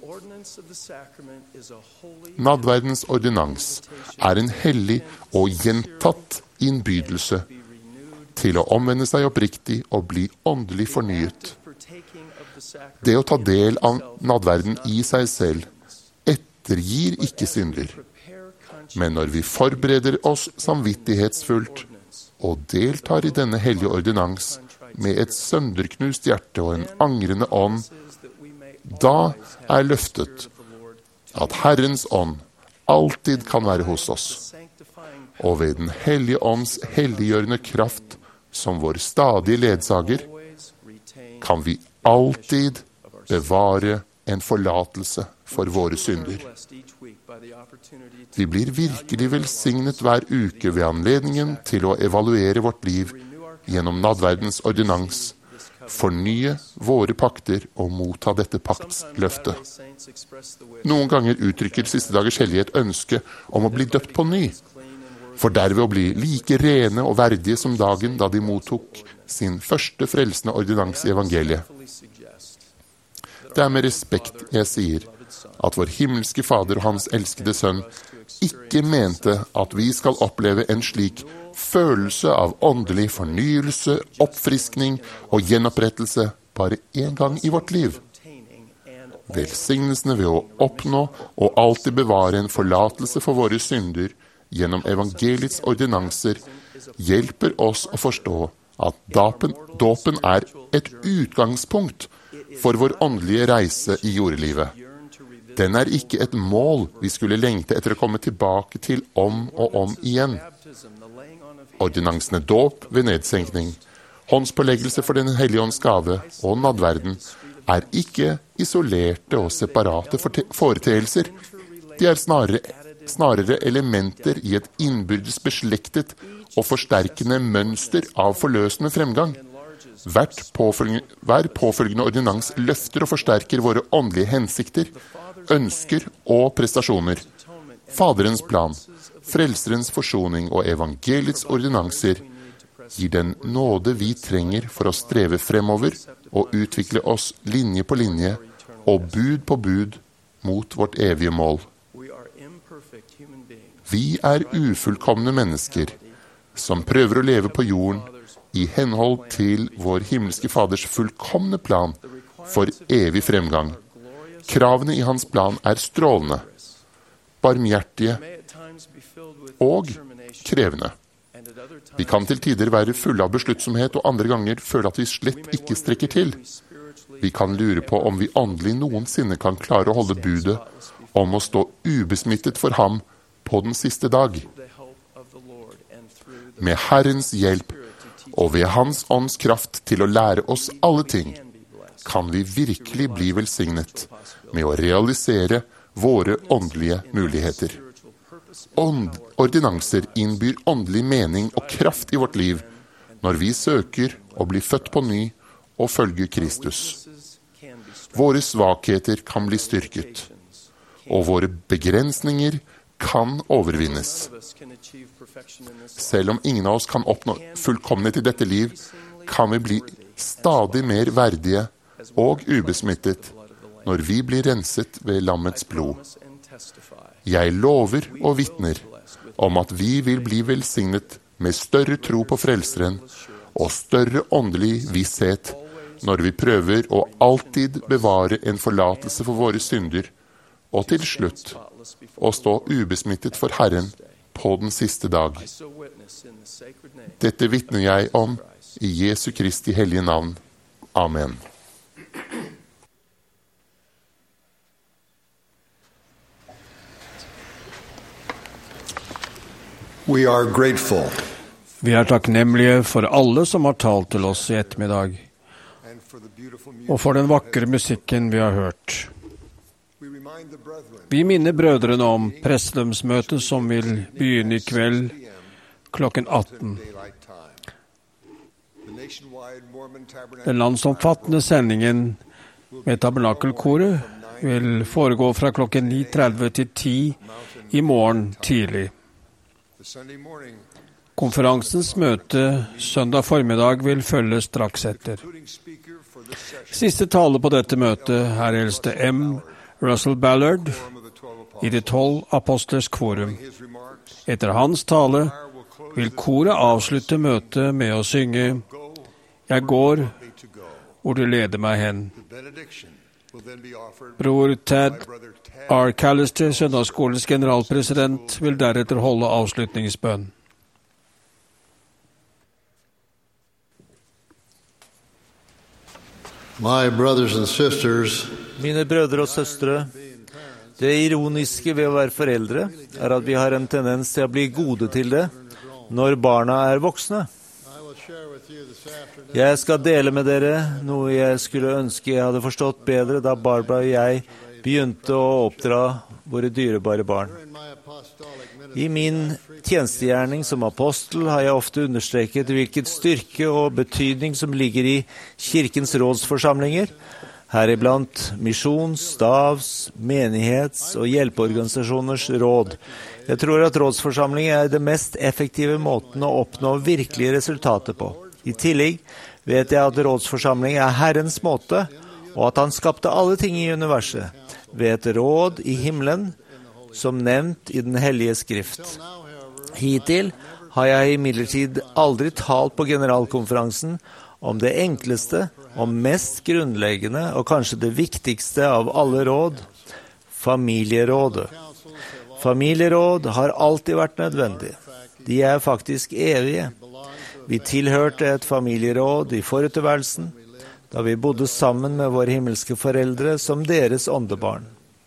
Nadverdens ordinans er en hellig og gjentatt innbydelse til å omvende seg oppriktig og bli åndelig fornyet. Det å ta del av nadverden i seg selv ettergir ikke synder. Men når vi forbereder oss samvittighetsfullt og deltar i denne hellige ordinans med et sønderknust hjerte og en angrende ånd, da er løftet at Herrens ånd alltid kan være hos oss. Og ved Den hellige ånds helliggjørende kraft som vår stadige ledsager, kan vi alltid bevare en forlatelse for våre synder. Vi blir virkelig velsignet hver uke ved anledningen til å evaluere vårt liv gjennom nadverdens ordinans, fornye våre pakter og motta dette paktsløftet. Noen ganger uttrykker siste dagers hellige et ønske om å bli døpt på ny, for derved å bli like rene og verdige som dagen da de mottok sin første frelsende ordinans i evangeliet. Det er med respekt jeg sier at vår himmelske Fader og hans elskede Sønn ikke mente at vi skal oppleve en slik følelse av åndelig fornyelse, oppfriskning og gjenopprettelse bare en gang i vårt liv. Velsignelsene ved å oppnå og alltid bevare en forlatelse for våre synder gjennom evangeliets ordinanser hjelper oss å forstå at dåpen er et utgangspunkt for vår åndelige reise i jordelivet. Den er ikke et mål vi skulle lengte etter å komme tilbake til om og om igjen. Ordinansene dåp ved nedsenkning, håndspåleggelse for Den hellige ånds gave og nadverden er ikke isolerte og separate foreteelser. De er snarere elementer i et innbyrdes beslektet og forsterkende mønster av forløsende fremgang. Hver påfølgende ordinans løfter og forsterker våre åndelige hensikter, ønsker og prestasjoner. Faderens plan, frelserens forsoning og evangeliets ordinanser gir den nåde vi trenger for å streve fremover og utvikle oss linje på linje og bud på bud mot vårt evige mål. Vi er ufullkomne mennesker som prøver å leve på jorden i henhold til vår himmelske Faders fullkomne plan for evig fremgang. Kravene i hans plan er strålende, barmhjertige og krevende. Vi kan til tider være fulle av besluttsomhet og andre ganger føle at vi slett ikke strekker til. Vi kan lure på om vi åndelig noensinne kan klare å holde budet om å stå ubesmittet for ham på den siste dag. Med Herrens hjelp og ved Hans ånds kraft til å lære oss alle ting, kan vi virkelig bli velsignet med å realisere våre åndelige muligheter. Ordinanser innbyr åndelig mening og kraft i vårt liv når vi søker å bli født på ny og følge Kristus. Våre svakheter kan bli styrket, og våre begrensninger kan overvinnes. Selv om ingen av oss kan oppnå fullkommenhet i dette liv, kan vi bli stadig mer verdige og ubesmittet når vi blir renset ved lammets blod. Jeg lover og vitner om at vi vil bli velsignet med større tro på Frelseren og større åndelig visshet når vi prøver å alltid bevare en forlatelse for våre synder, og til slutt å stå ubesmittet for Herren på den siste dag. Dette vitner jeg om i Jesu Kristi hellige navn. Amen. We are grateful. Vi er takknemlige for alle som har talt til oss i ettermiddag, og for den vakre musikken vi har hørt. Vi minner brødrene om prestedomsmøtet som vil begynne i kveld klokken 18. Den landsomfattende sendingen med tabernakelkoret vil foregå fra klokken 9:30 til 10 i morgen tidlig. Konferansens møte søndag formiddag vil følge straks etter. Siste tale på dette møtet er eldste M. Russell Ballard i de 12 apostlers kvorum. Etter hans tale vil koret avslutte møtet med å synge «Jeg går hvor du leder meg hen». Bror Tad R. Callister, Søndagsskolens generalpresident, vil deretter holde avslutningsbønn. My brothers and sisters, mine brødre og søstre, det ironiske ved å være foreldre er at vi har en tendens til å bli gode til det når barna er voksne. Jeg skal dele med dere noe jeg skulle ønske jeg hadde forstått bedre da Barbara og jeg begynte å oppdra våre dyrebare barn. I min tjenestegjerning som apostel har jeg ofte understreket hvilket styrke og betydning som ligger i kirkens rådsforsamlinger, heriblant misjons-, stavs-, menighets- og hjelpeorganisasjoners råd. Jeg tror at rådsforsamling er det mest effektive måten å oppnå virkelige resultater på. I tillegg vet jeg at rådsforsamling er Herrens måte, og at han skapte alle ting i universet, ved et råd i himmelen, som nevnt i den hellige skrift. Hittil har jeg imidlertid aldri talt på generalkonferansen om det enkleste og mest grunnleggende og kanskje det viktigste av alle råd, familierådet. Familieråd har alltid vært nødvendig. De er faktisk evige. Vi tilhørte et familieråd i foruttilværelsen, da vi bodde sammen med våre himmelske foreldre som deres åndebarn.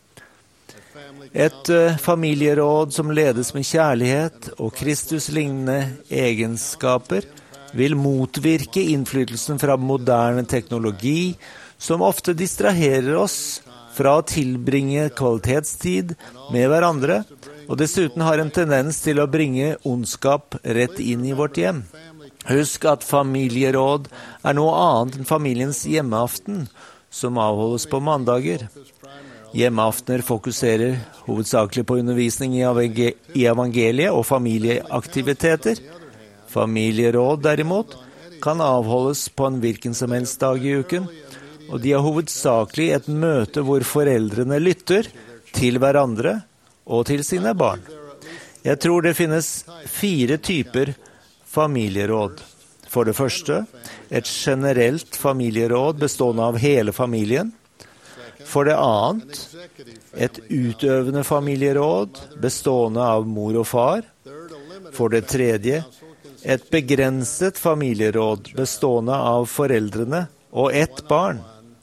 Et familieråd som ledes med kjærlighet og Kristus-lignende egenskaper vil motvirke innflytelsen fra moderne teknologi, som ofte distraherer oss fra å tilbringe kvalitetstid med hverandre, og dessuten har en tendens til å bringe ondskap rett inn i vårt hjem. Husk at familieråd er noe annet enn familiens hjemmeaften, som avholdes på mandager. Hjemmeaftener fokuserer hovedsakelig på undervisning i evangeliet og familieaktiviteter. Familieråd, derimot, kan avholdes på en hvilken som helst dag i uken, og de er hovedsakelig et møte hvor foreldrene lytter til hverandre og til sine barn. Jeg tror det finnes 4 typer familieråd. For det første, et generelt familieråd bestående av hele familien. For det annet, et utøvende familieråd bestående av mor og far. For det tredje, et begrenset familieråd bestående av foreldrene og ett barn.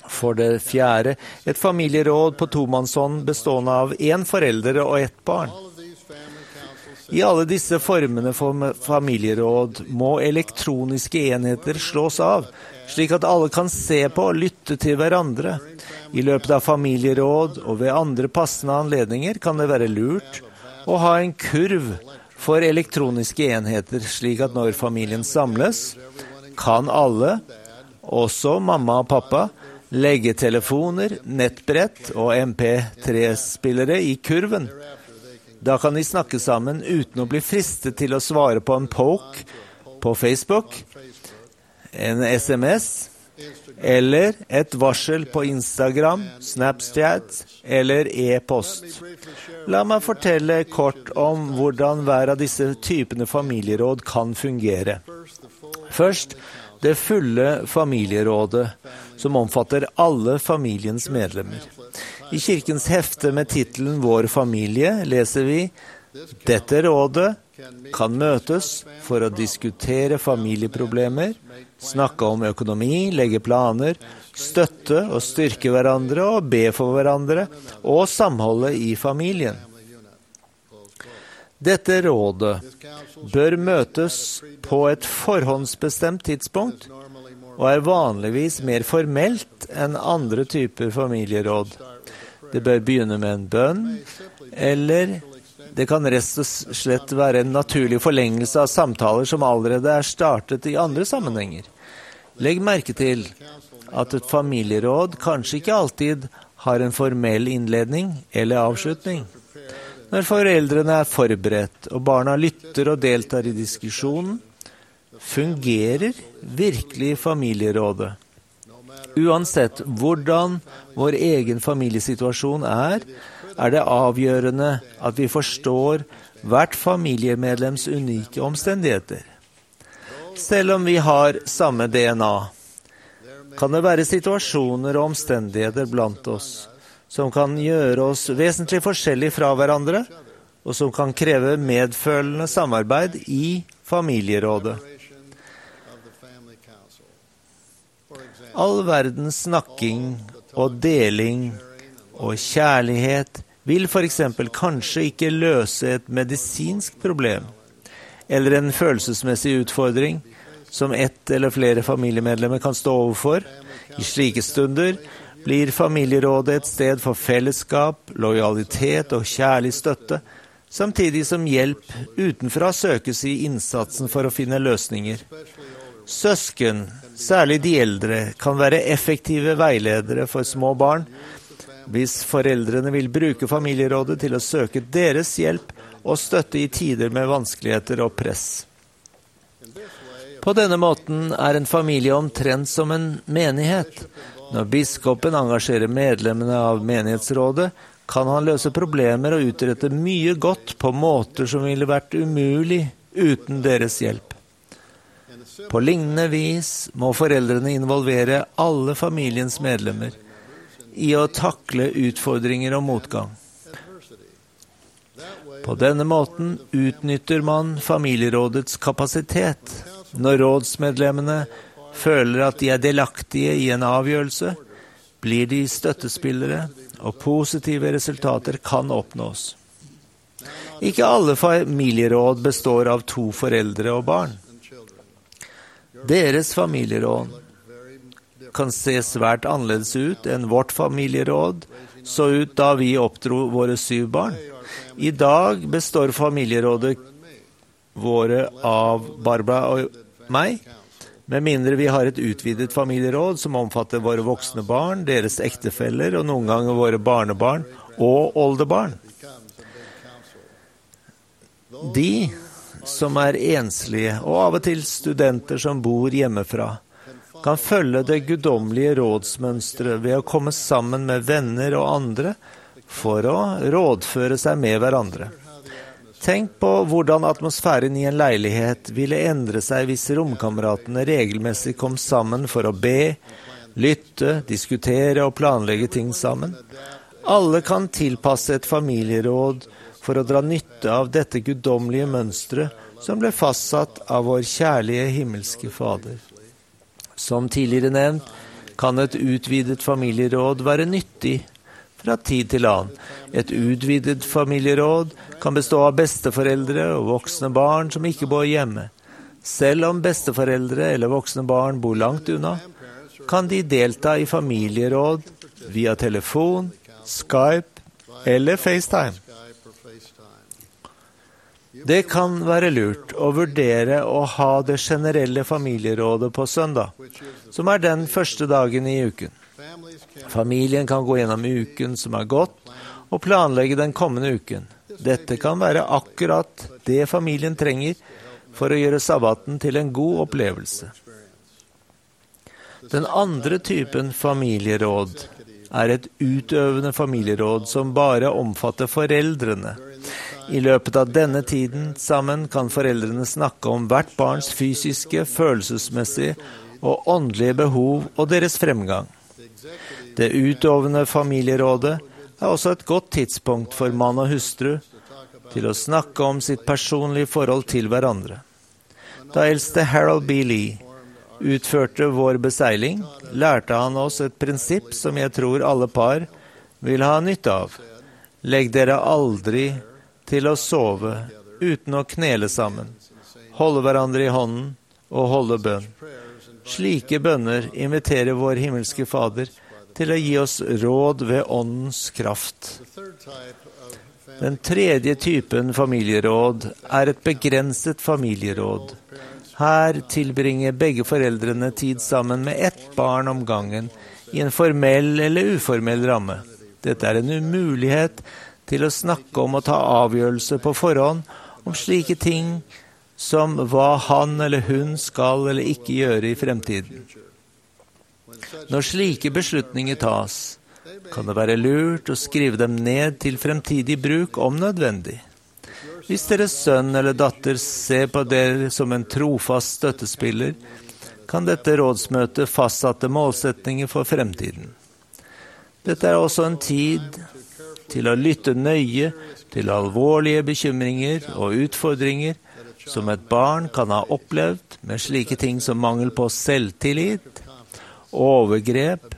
For det fjerde, et familieråd på tomannshånd bestående av en forelder og ett barn. I alle disse formene for familieråd må elektroniske enheter slås av, slik at alle kan se på og lytte til hverandre. I løpet av familieråd og ved andre passende anledninger kan det være lurt å ha en kurv for elektroniske enheter, slik at når familien samles, kan alle, også mamma og pappa, legge telefoner, nettbrett og MP3-spillere i kurven. Da kan de snakke sammen uten å bli fristet til å svare på en poke på Facebook, en SMS, eller et varsel på Instagram, Snapchat eller e-post. La meg fortelle kort om hvordan hver av disse typene familieråd kan fungere. Først, det fulle familierådet, som omfatter alle familiens medlemmer. I kirkens hefte med titelen Vår familie leser vi: Dette rådet kan møtes for å diskutere familieproblemer, snakke om økonomi, legge planer, støtte og styrke hverandre og be for hverandre og samholdet i familien. Dette rådet bør møtes på et forhåndsbestemt tidspunkt og er vanligvis mer formelt enn andre typer familieråd. Det bør begynne med en bønn, eller det kan rett og slett være en naturlig forlengelse av samtaler som allerede er startet i andre sammenhenger. Legg merke til at et familieråd kanskje ikke alltid har en formell innledning eller avslutning. Når foreldrene er forberedt, og barna lytter og deltar i diskusjonen, fungerer virkelig familierådet. Uansett hvordan vår egen familiesituasjon er det avgjørende at vi forstår hvert familiemedlems unike omstendigheter. Selv om vi har samme DNA, kan det være situasjoner og omstendigheter blant oss som kan gjøre oss vesentlig forskjellig fra hverandre, og som kan kreve medfølende samarbeid i familierådet. All verdens snakking og deling og kjærlighet vil for eksempel kanskje ikke løse et medisinsk problem, eller en følelsesmessig utfordring som ett eller flere familiemedlemmer kan stå overfor. I slike stunder blir familierådet et sted for fellesskap, lojalitet og kjærlig støtte, samtidig som hjelp utenfra søkes i innsatsen for å finne løsninger. Søsken, særlig de eldre, kan være effektive veiledere for små barn, hvis foreldrene vil bruke familierådet til å søke deres hjelp og støtte i tider med vanskeligheter og press. På denne måten er en familie omtrent som en menighet. Når biskopen engasjerer medlemmene av menighetsrådet, kan han løse problemer og utrette mye godt på måter som ville vært umulig uten deres hjelp. På lignende vis må foreldrene involvere alle familiens medlemmer i å takle utfordringer og motgang. På denne måten utnytter man familierådets kapasitet. Når rådsmedlemmene føler at de er delaktige i en avgjørelse, blir de støttespillere, og positive resultater kan oppnås. Ikke alle familieråd består av 2 foreldre og barn. Deres familieråd kan se svært annerledes ut enn vårt familieråd så ut da vi oppdro våre 7 barn. I dag består familierådet våre av Barbara og meg, med mindre vi har et utvidet familieråd som omfatter våre voksne barn, deres ektefeller og noen ganger våre barnebarn og oldebarn. De som er enslige og av og til studenter som bor hjemmefra, kan følge det guddommelige rådsmønstret ved å komme sammen med venner og andre for å rådføre seg med hverandre. Tenk på hvordan atmosfæren i en leilighet ville endre seg hvis romkameratene regelmessig kom sammen for å be, lytte, diskutere og planlegge ting sammen. Alle kan tilpasse et familieråd for å dra nytte av dette guddommelige mønstret som ble fastsatt av vår kjærlige himmelske Fader. Som tidligere nevnt, kan et utvidet familieråd være nyttig fra tid til annen. Et utvidet familieråd kan bestå av besteforeldre og voksne barn som ikke bor hjemme. Selv om besteforeldre eller voksne barn bor langt unna, kan de delta i familieråd via telefon, Skype eller FaceTime. Det kan være lurt å vurdere å ha det generelle familierådet på søndag, som er den første dagen i uken. Familien kan gå gjennom uken som er gått, og planlegge den kommende uken. Dette kan være akkurat det familien trenger for å gjøre sabbaten til en god opplevelse. Den andre typen familieråd er et utøvende familieråd som bare omfatter foreldrene. I løpet av denne tiden sammen kan foreldrene snakke om hvert barns fysiske, følelsesmessige og åndelige behov og deres fremgang. Det utøvende familierådet er også et godt tidspunkt for mann og hustru til å snakke om sitt personlige forhold til hverandre. Da eldste Harold B. Lee utførte vår beseiling, lærte han oss et prinsipp som jeg tror alle par vil ha nytte av. Legg dere aldri til å sove uten å knele sammen, holde hverandre i hånden og holde bønn. Slike bønner inviterer vår himmelske Fader til å gi oss råd ved åndens kraft. Den tredje typen familieråd er et begrenset familieråd. Her tilbringer begge foreldrene tid sammen med ett barn om gangen i en formell eller uformell ramme. Dette er en umulighet til å snakke om og ta avgjørelse på forhånd om slike ting som hva han eller hun skal eller ikke gjøre i fremtiden. Når slike beslutninger tas, kan det være lurt å skrive dem ned til fremtidig bruk om nødvendig. Hvis deres sønn eller datter ser på dere som en trofast støttespiller, kan dette rådsmøtet fastsatte målsetninger for fremtiden. Dette er også en tid til å lytte nøye til alvorlige bekymringer og utfordringer som et barn kan ha opplevd med slike ting som mangel på selvtillit, overgrep,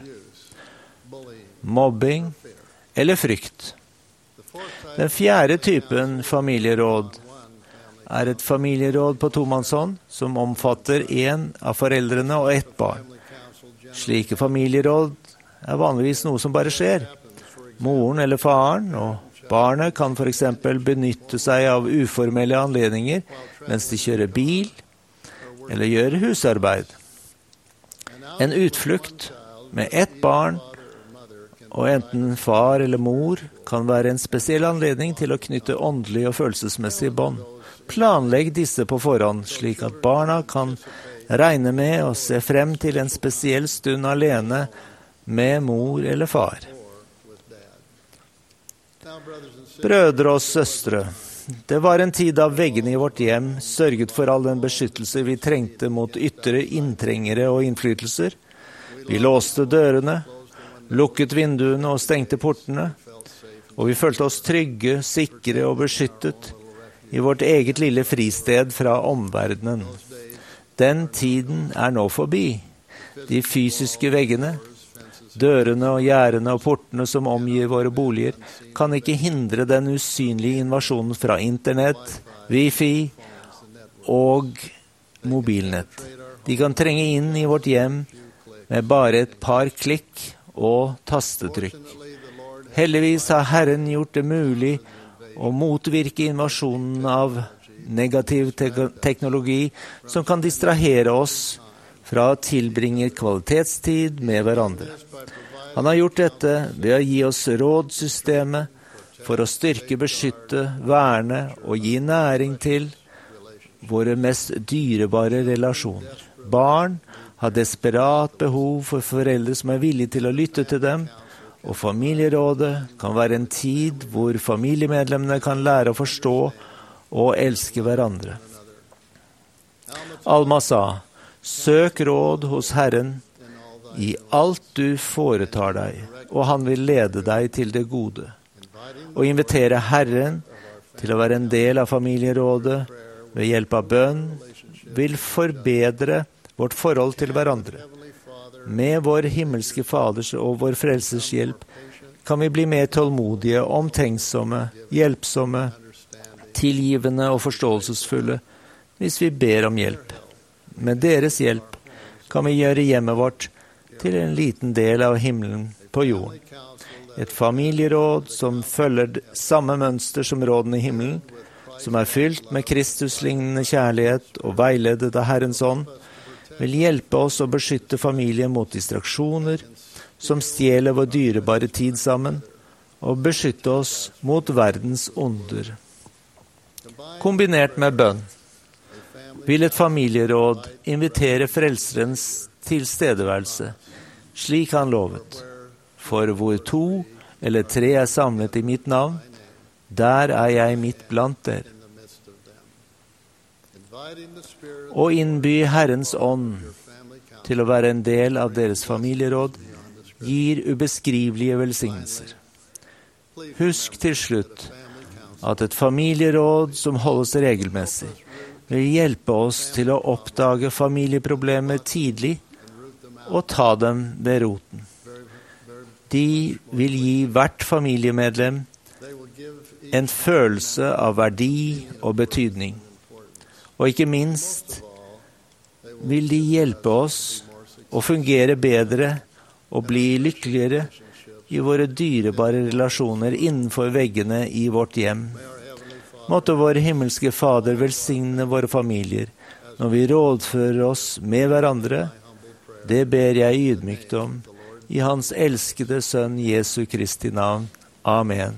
mobbing eller frykt. Den fjerde typen familieråd er et familieråd på tomannshånd som omfatter en av foreldrene og ett barn. Slike familieråd er vanligvis noe som bare skjer. Moren eller faren og barnet kan for eksempel benytte seg av uformelle anledninger mens de kjører bil eller gjør husarbeid. En utflukt med ett barn og enten far eller mor kan være en spesiell anledning til å knytte åndelig og følelsesmessig bånd. Planlegg disse på forhånd, slik at barna kan regne med å se frem til en spesiell stund alene med mor eller far. Brødre og søstre, det var en tid da veggene i vårt hjem sørget for all den beskyttelse vi trengte mot ytre inntrengere og innflytelser. Vi låste dørene, lukket vinduene og stengte portene, og vi følte oss trygge, sikre og beskyttet i vårt eget lille fristed fra omverdenen. Den tiden er nå forbi. De fysiske veggene, dørene og gjerdene og portene som omgir våre boliger, kan ikke hindre den usynlige invasjonen fra internett, wifi og mobilnett. De kan trenge inn i vårt hjem med bare et par klikk og tastetrykk. Heldigvis har Herren gjort det mulig å motvirke invasjonen av negativ teknologi som kan distrahere oss fra å tilbringe kvalitetstid med hverandre. Han har gjort dette ved å gi oss rådsystemet for å styrke, beskytte, verne og gi næring til våre mest dyrebare relasjoner. Barn har desperat behov for foreldre som er villige til å lytte til dem, og familierådet kan være en tid hvor familiemedlemmene kan lære å forstå og elske hverandre. Alma sa: «Søk råd hos Herren i alt du foretar deg, og han vil lede deg til det gode.» Å invitere Herren til å være en del av familierådet ved hjelp av bønn vil forbedre vårt forhold til hverandre. med vår himmelske Faders og vår Frelsers hjelp, kan vi bli mer tålmodige, omtenksomme, hjelpsomme, tilgivende og forståelsesfulle hvis vi ber om hjelp. Med deres hjelp kan vi gjøre hjemmet vårt til en liten del av himmelen på jorden. Et familieråd som følger samme mønster som rådene i himmelen, som fylt med Kristus-lignende kjærlighet og veiledet av Herrens ånd, vil hjelpe oss å beskytte familien mot distraksjoner, som stjeler vår dyrebare tid sammen, og beskytte oss mot verdens onder. Kombinert med bønn vil et familieråd invitere Frelserens tilstedeværelse, slik han lovet. For hvor 2 eller 3 samlet i mitt navn, der jeg midt blant dere. Å innby Herrens ånd til å være en del av deres familieråd gir ubeskrivelige velsignelser. Husk til slutt at et familieråd som holdes regelmessig, vil hjelpe oss til å oppdage familieproblemer tidlig og ta dem ved roten. De vil gi hvert familiemedlem en følelse av verdi og betydning. Og ikke minst vil de hjelpe oss å fungere bedre og bli lykkeligere i våre dyrebare relasjoner innenfor veggene i vårt hjem. Måtte vår himmelske Fader velsigne våre familier når vi rådfører oss med hverandre. Det ber jeg ydmykt om i Hans elskede Sønn Jesu Kristi navn. Amen.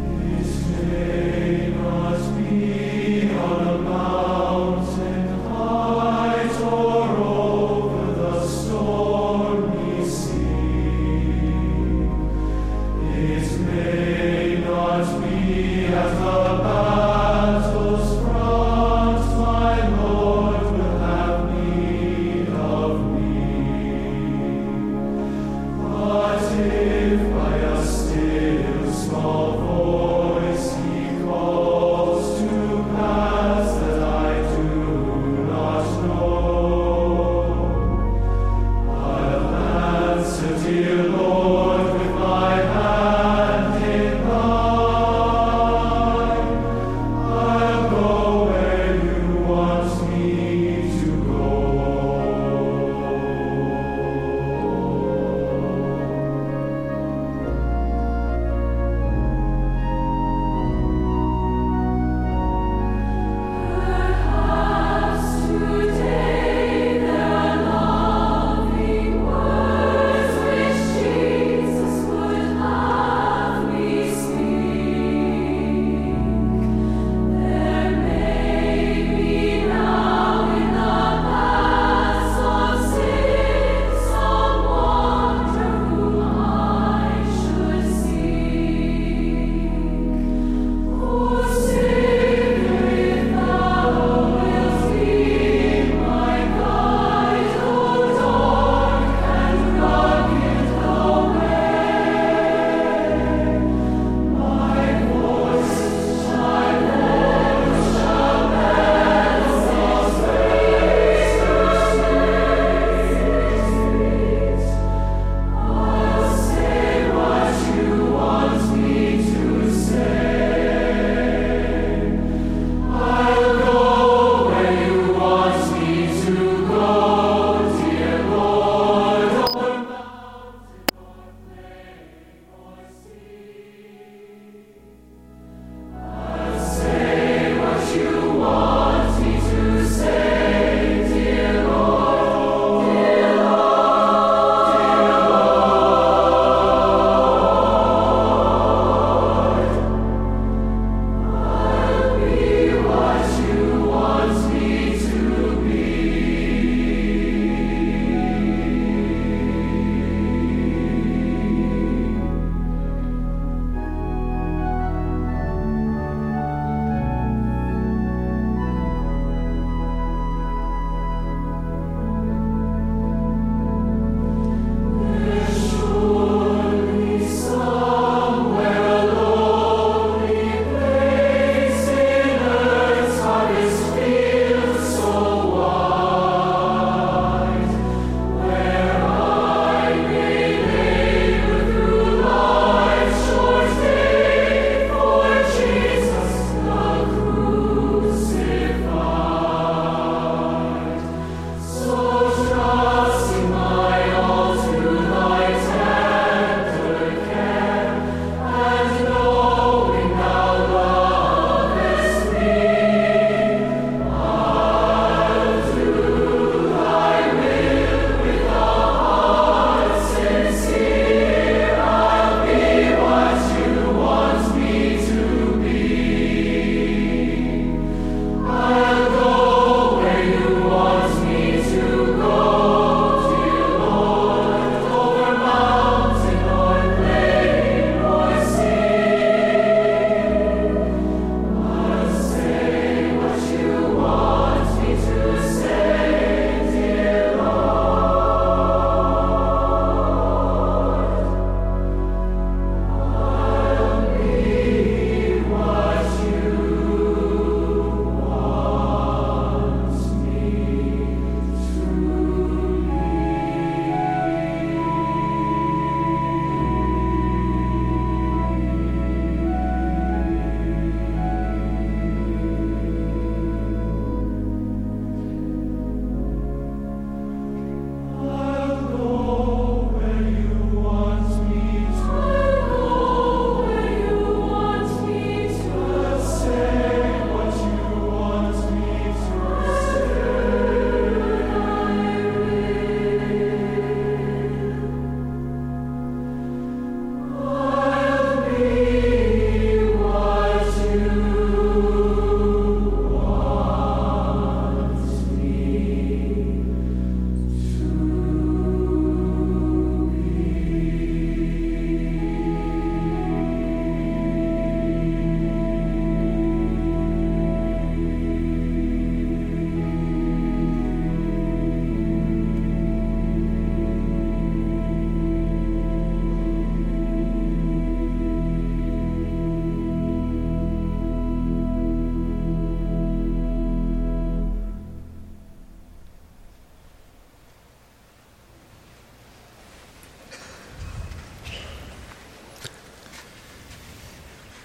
On a mountain high.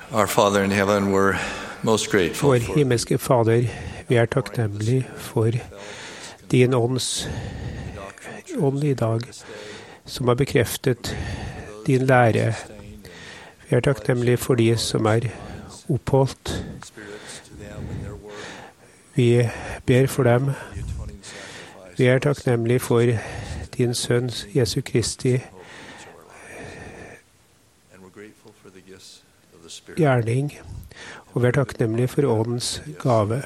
Our Father in heaven, we're most grateful Vår for himmelske Fader, vi er takknemlige for din ånd i dag, som har bekreftet din lære. Vi er takknemlige for de som er oppholdt. Vi ber for dem. Vi er takknemlige for din sønn, Jesu Kristi gjerning, og vi er takknemlige for åndens gave.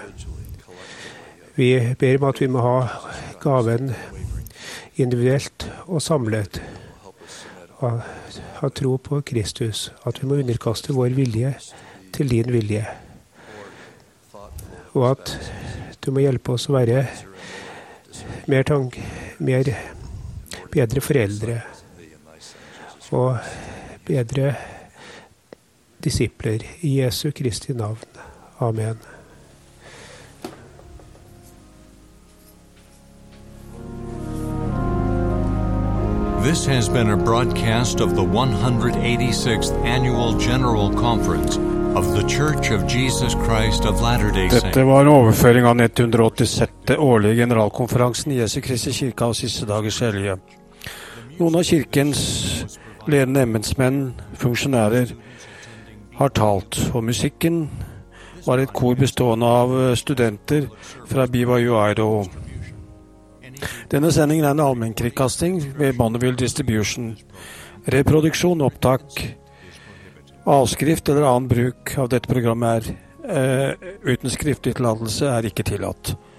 Vi ber om at vi må ha gaven individuelt og samlet, og ha tro på Kristus, at vi må underkaste vår vilje til din vilje, og at du må hjelpe oss å være bedre foreldre og bedre disipler i Jesu Kristi navn. Amen. This has been a broadcast of the 186th Annual General Conference of the Church of Jesus Christ of Latter-day Saints. Dette var en overføring av den 186. årlige generalkonferansen i Jesu Kristi kirke av siste dagers hellige. Noen av kirkens ledende embetsmenn, funksjonærer, har talt, og musikken var et kor bestående av studenter fra BYU Idaho. Denne sendingen er en allmennkringkasting ved Bonneville Distribution. Reproduksjon, opptak, avskrift eller annen bruk av dette programmet uten skriftlig tillatelse er ikke tillatt.